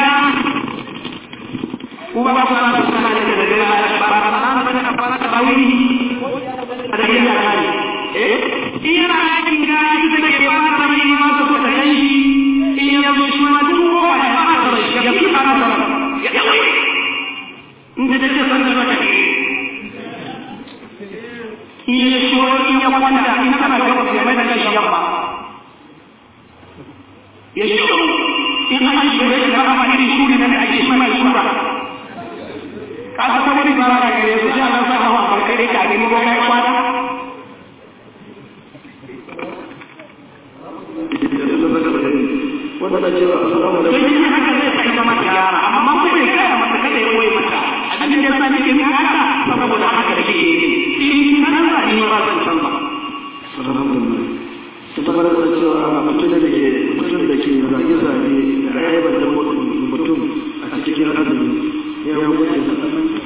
uba ba kuma ba kuma da da da ba ba ba na da ba na da wuri da yin da ne eh in ana aiki ga ita da ke ba ta mai ma ko da kai in ya zo shi ma duk ko ba ba da shi ya fi ana da ya wai in da da san da ta in ya shi in ya kwanta in kana ga ba mai da shi ya ba ya shiru in an shiru da ba ma irin shuri da ake shi mai shura ka ta wani bara da gare su sai an sa hawa ba kai ka gani ko kai kwana wanda cewa assalamu alaikum sai haka zai sai zama yara amma ko bai kai mata kada ya koyi mata abin da yasa nake miki haka saboda haka da kike yi in kan za ni ba zan san ba alhamdulillah tabbara da cewa mutum da ke mutum da ke zage zage da ayyabar da mutum a cikin azumi ya wuce da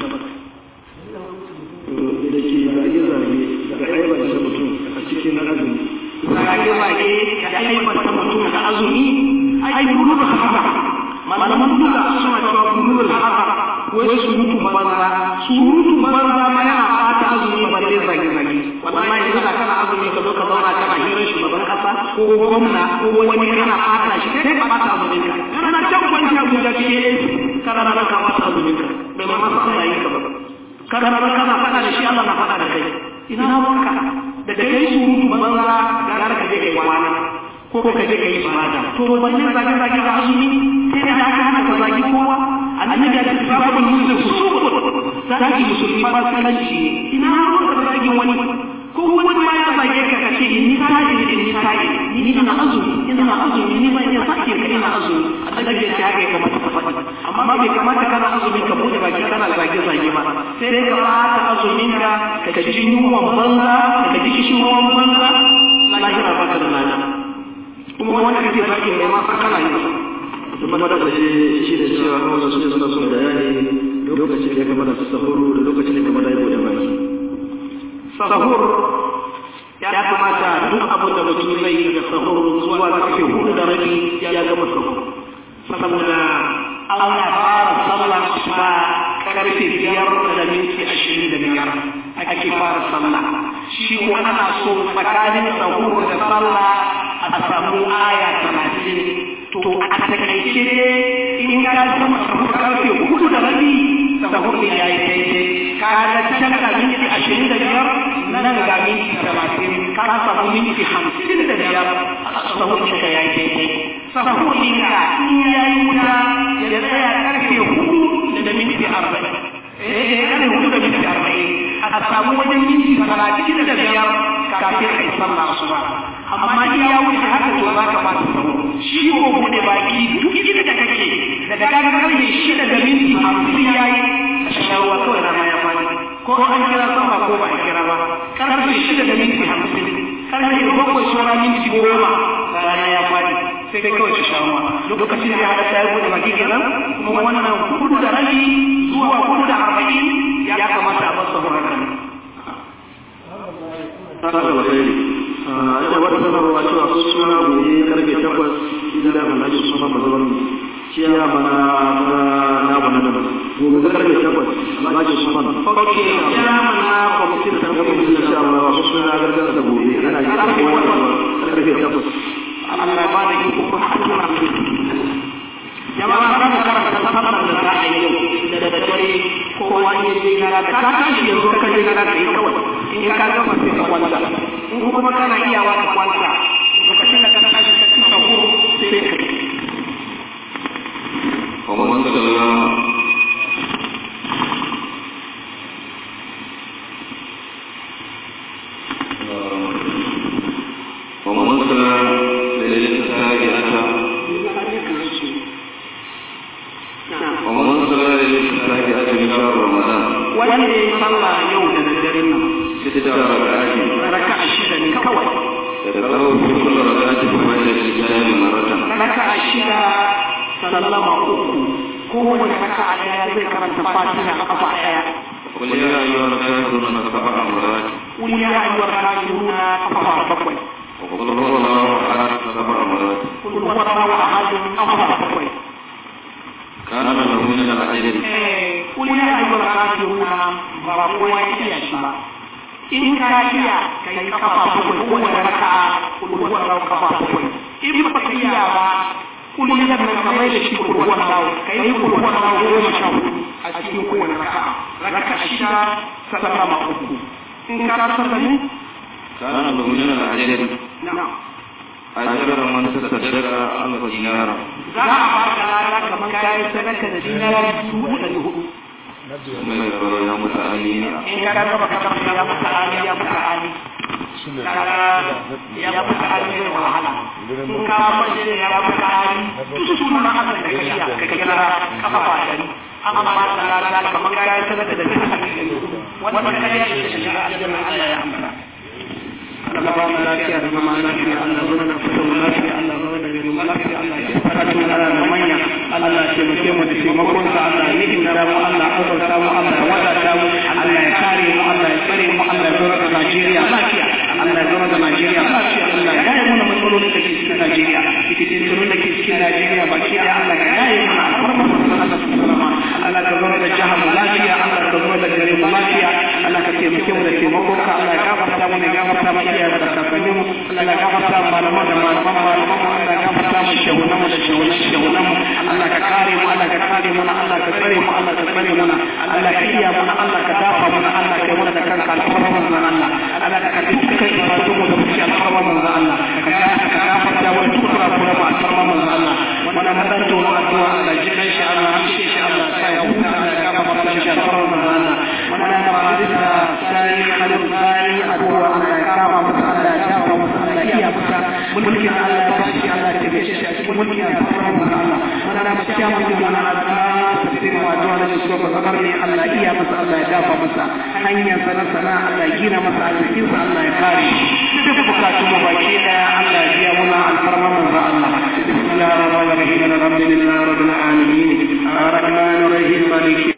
ke zage-zage da aibanta mutum a cikin azumi. Zage-zage da aibanta mutum da azumi, ai gudu da haka. Malaman duka suna cewa gudu da haka, wai surutu banza, surutu banza ma yana fata azumi ba zai zage-zage. Wallahi yanzu da kana azumi ka zo ka zauna kana hirar shugaban kasa ko gwamna ko wani kana fata shi kai ka fata azumin ka. Kana can kwanci Abuja ke kana da ka fata azumin ka. Bai ma masa Allah yi ka ba. Kana da kana fada da shi Allah na fada da kai. Ina wanka da da kai surutu banza gara ka je kai kwana ko ko ka je kai ibada. To wannan zage-zage ga azumi sai da aka hana ka zagi kowa. Annabi ya ce babul muslim fusuqun. Zagi musulmi ba salanci ina wanka da zagin wani ko wani ma ya zage ka kace ni sai ni sai ni ina azumi ina azumi ni ba ina sake ka ina azumi annabi ya ce haka ya kamata ka faɗi amma bai kamata kana azumi ka bude baki kana zage zage ba sai ka fata azumin ka ka ji yunwan banza ka ji kishirwan banza lahira ba ka da lada kuma wanda kake zage mai ma kana yi kuma da shi shi da cewa Allah su suna son bayani lokacin da ya kamata su sahuru da lokacin da ya kamata ya bude baki. Sahur ya kamata duk abin da mutum zai yi da sahur zuwa karfe hudu da rabi ya gama sahur saboda ana fara sallar asuba karfe biyar da minti ashirin da biyar ake fara sallah shi ko ana so tsakanin sahur da sallah a samu aya talatin to a takaice in ka gama sahur karfe hudu da rabi sahur ne ya yi daidai ka can ga minti ashirin da biyar nan ga minti talatin ka samu minti hamsin da biyar sahur ka ya yi daidai sahur ɗinka in ya yi wuta ya tsaya karfe hudu da minti arba'in eh karfe hudu da minti arba'in a samu wajen minti talatin da biyar kafin ka yi sallah asuba amma in ya wuce haka to za ka fata sahur shi ko bude baki duk inda kake daga kaga karfe shida da minti hamsin ya yi shawarwa kawai rana ya fadi ko an kira sama ko ba a kira ba karfe shida da minti hamsin karfe bakwai sauran minti goma rana ya fadi sai kai kawai shawarwa lokacin da ya haɗa ya bude baki kenan kuma wannan kudu da rabi zuwa kudu da arba'in ya kamata a masa huraka ne. Ina wata sanarwa cewa su suna gobe karfe takwas idan da mana su suna mazaban ciya mana na bana da gobe karfe takwas alhaji usman ok ciya mana kwamitin da ga kwamitin da cewa su suna gargar da gobe ana yi karfe takwas Allah ba da iko ko hakuna jama'a ran karanta sanar da za a yi da da dare ko wani ya je gara da ka tashi yanzu ka je gara da kawai in ka ga ba sai ka kwanta in kuma kana iyawa ka kwanta lokacin da ka tashi ka ci sahur sai ka ومن تكلم ومن تكلم ليلة السابعة ومن تكلم ليلة السابعة من شهر رمضان wanda ya sallah yau da daddare nan ست ركعات raka'a shida ne kawai يقرأ في كل ركعة بفاتحة الكتاب مرة raka'a shida sallama uku kowane raka'a daya zai karanta fatiha kafa daya قل يا أيها الكافرون سبع مرات قل يا أيها الكافرون kafa bakwai وقل هو الله أحد سبع مرات قل هو الله أحد kafa bakwai كان له من الأجر قل يا أيها الكافرون ba kowa ya iya shi ba in ka iya kai kafa bakwai kowane raka'a qul huwa Allah kafa bakwai in ba ka iya ba kullu da kamar da shi qul huwa Allah kai qul huwa Allah goma sha hudu a cikin kowane raka'a raka'a shida sallama uku in ka sallame كان له من الأجر na'am أجر من تصدق ألف دينار za a baka lada kamar kayan sadaka da dinari dubu ɗari hudu ثم يقول يا متعالين in ka ga baka tabbata ya mutu ali ya mutu ali kaga ya mutu ali zai wahala in ka bace ya mutu ali su su na haka da kai ya ka kira kafa dari amma ba ta lada kamar kayan sadaka da dinari wannan kai ya shiga aljanna Allah ya amfana Allah ba mu lafiya da zama lafiya Allah zo na fito lafiya Allah zo da mu lafiya Allah ya fara tun da manya Allah ya taimake mu da taimakon sa Allah ni'imta mu Allah azurta mu Allah ya wadata mu Allah ya kare mu Allah ya tsare mu Allah ya zama da Najeriya lafiya Allah ya zama da Najeriya lafiya Allah ya yi mana matsalolin da ke cikin Najeriya cikin da ke cikin Najeriya baki da Allah ya yi mana alfarma Allah ka zama da jihar mu lafiya Allah ka zama da gare mu lafiya Allah ka taimake mu da taimakon ka Allah ya gafarta mu ne gafarta mu iyaye da kakanni mu Allah ya gafarta mu malaman da malaman malaman mu Allah ya gafarta mu shagunan mu da shagunan shagunan mu Allah ka kare mu Allah ka kare mu Allah ka tsare mu Allah ka tsare mu Allah ka iya mu Allah ka dafa mu Allah ka yi mu da kanka alfarma mu Allah Allah ka kafi kai ibadu mu da muke alfarma mu Allah ka ka gafarta mu tukura kuma mu alfarma mu Allah wannan madan to addu'a Allah jikan shi Allah amshe shi Allah sai ya huta Allah ya gafarta shi alfarma mu Allah wannan maradisa sai halin sai addu'a Allah ya kama mu Allah ya dafa mu Allah iya musa mulkin Allah ya bashi Allah ya tabe shi a cikin mulkin alfarma mu Allah wannan mutiya mu da wannan addu'a tafsir wa addu'a da su ko sabar ne Allah iya musa Allah ya dafa masa hanyar sana sana Allah ya gina masa arzikin sa Allah ya kare duk bukatun mu baki daya Allah ya biya muna alfarma mu Allah bismillahir rahmanir rahim alhamdulillahi rabbil alamin arrahmanir rahim maliki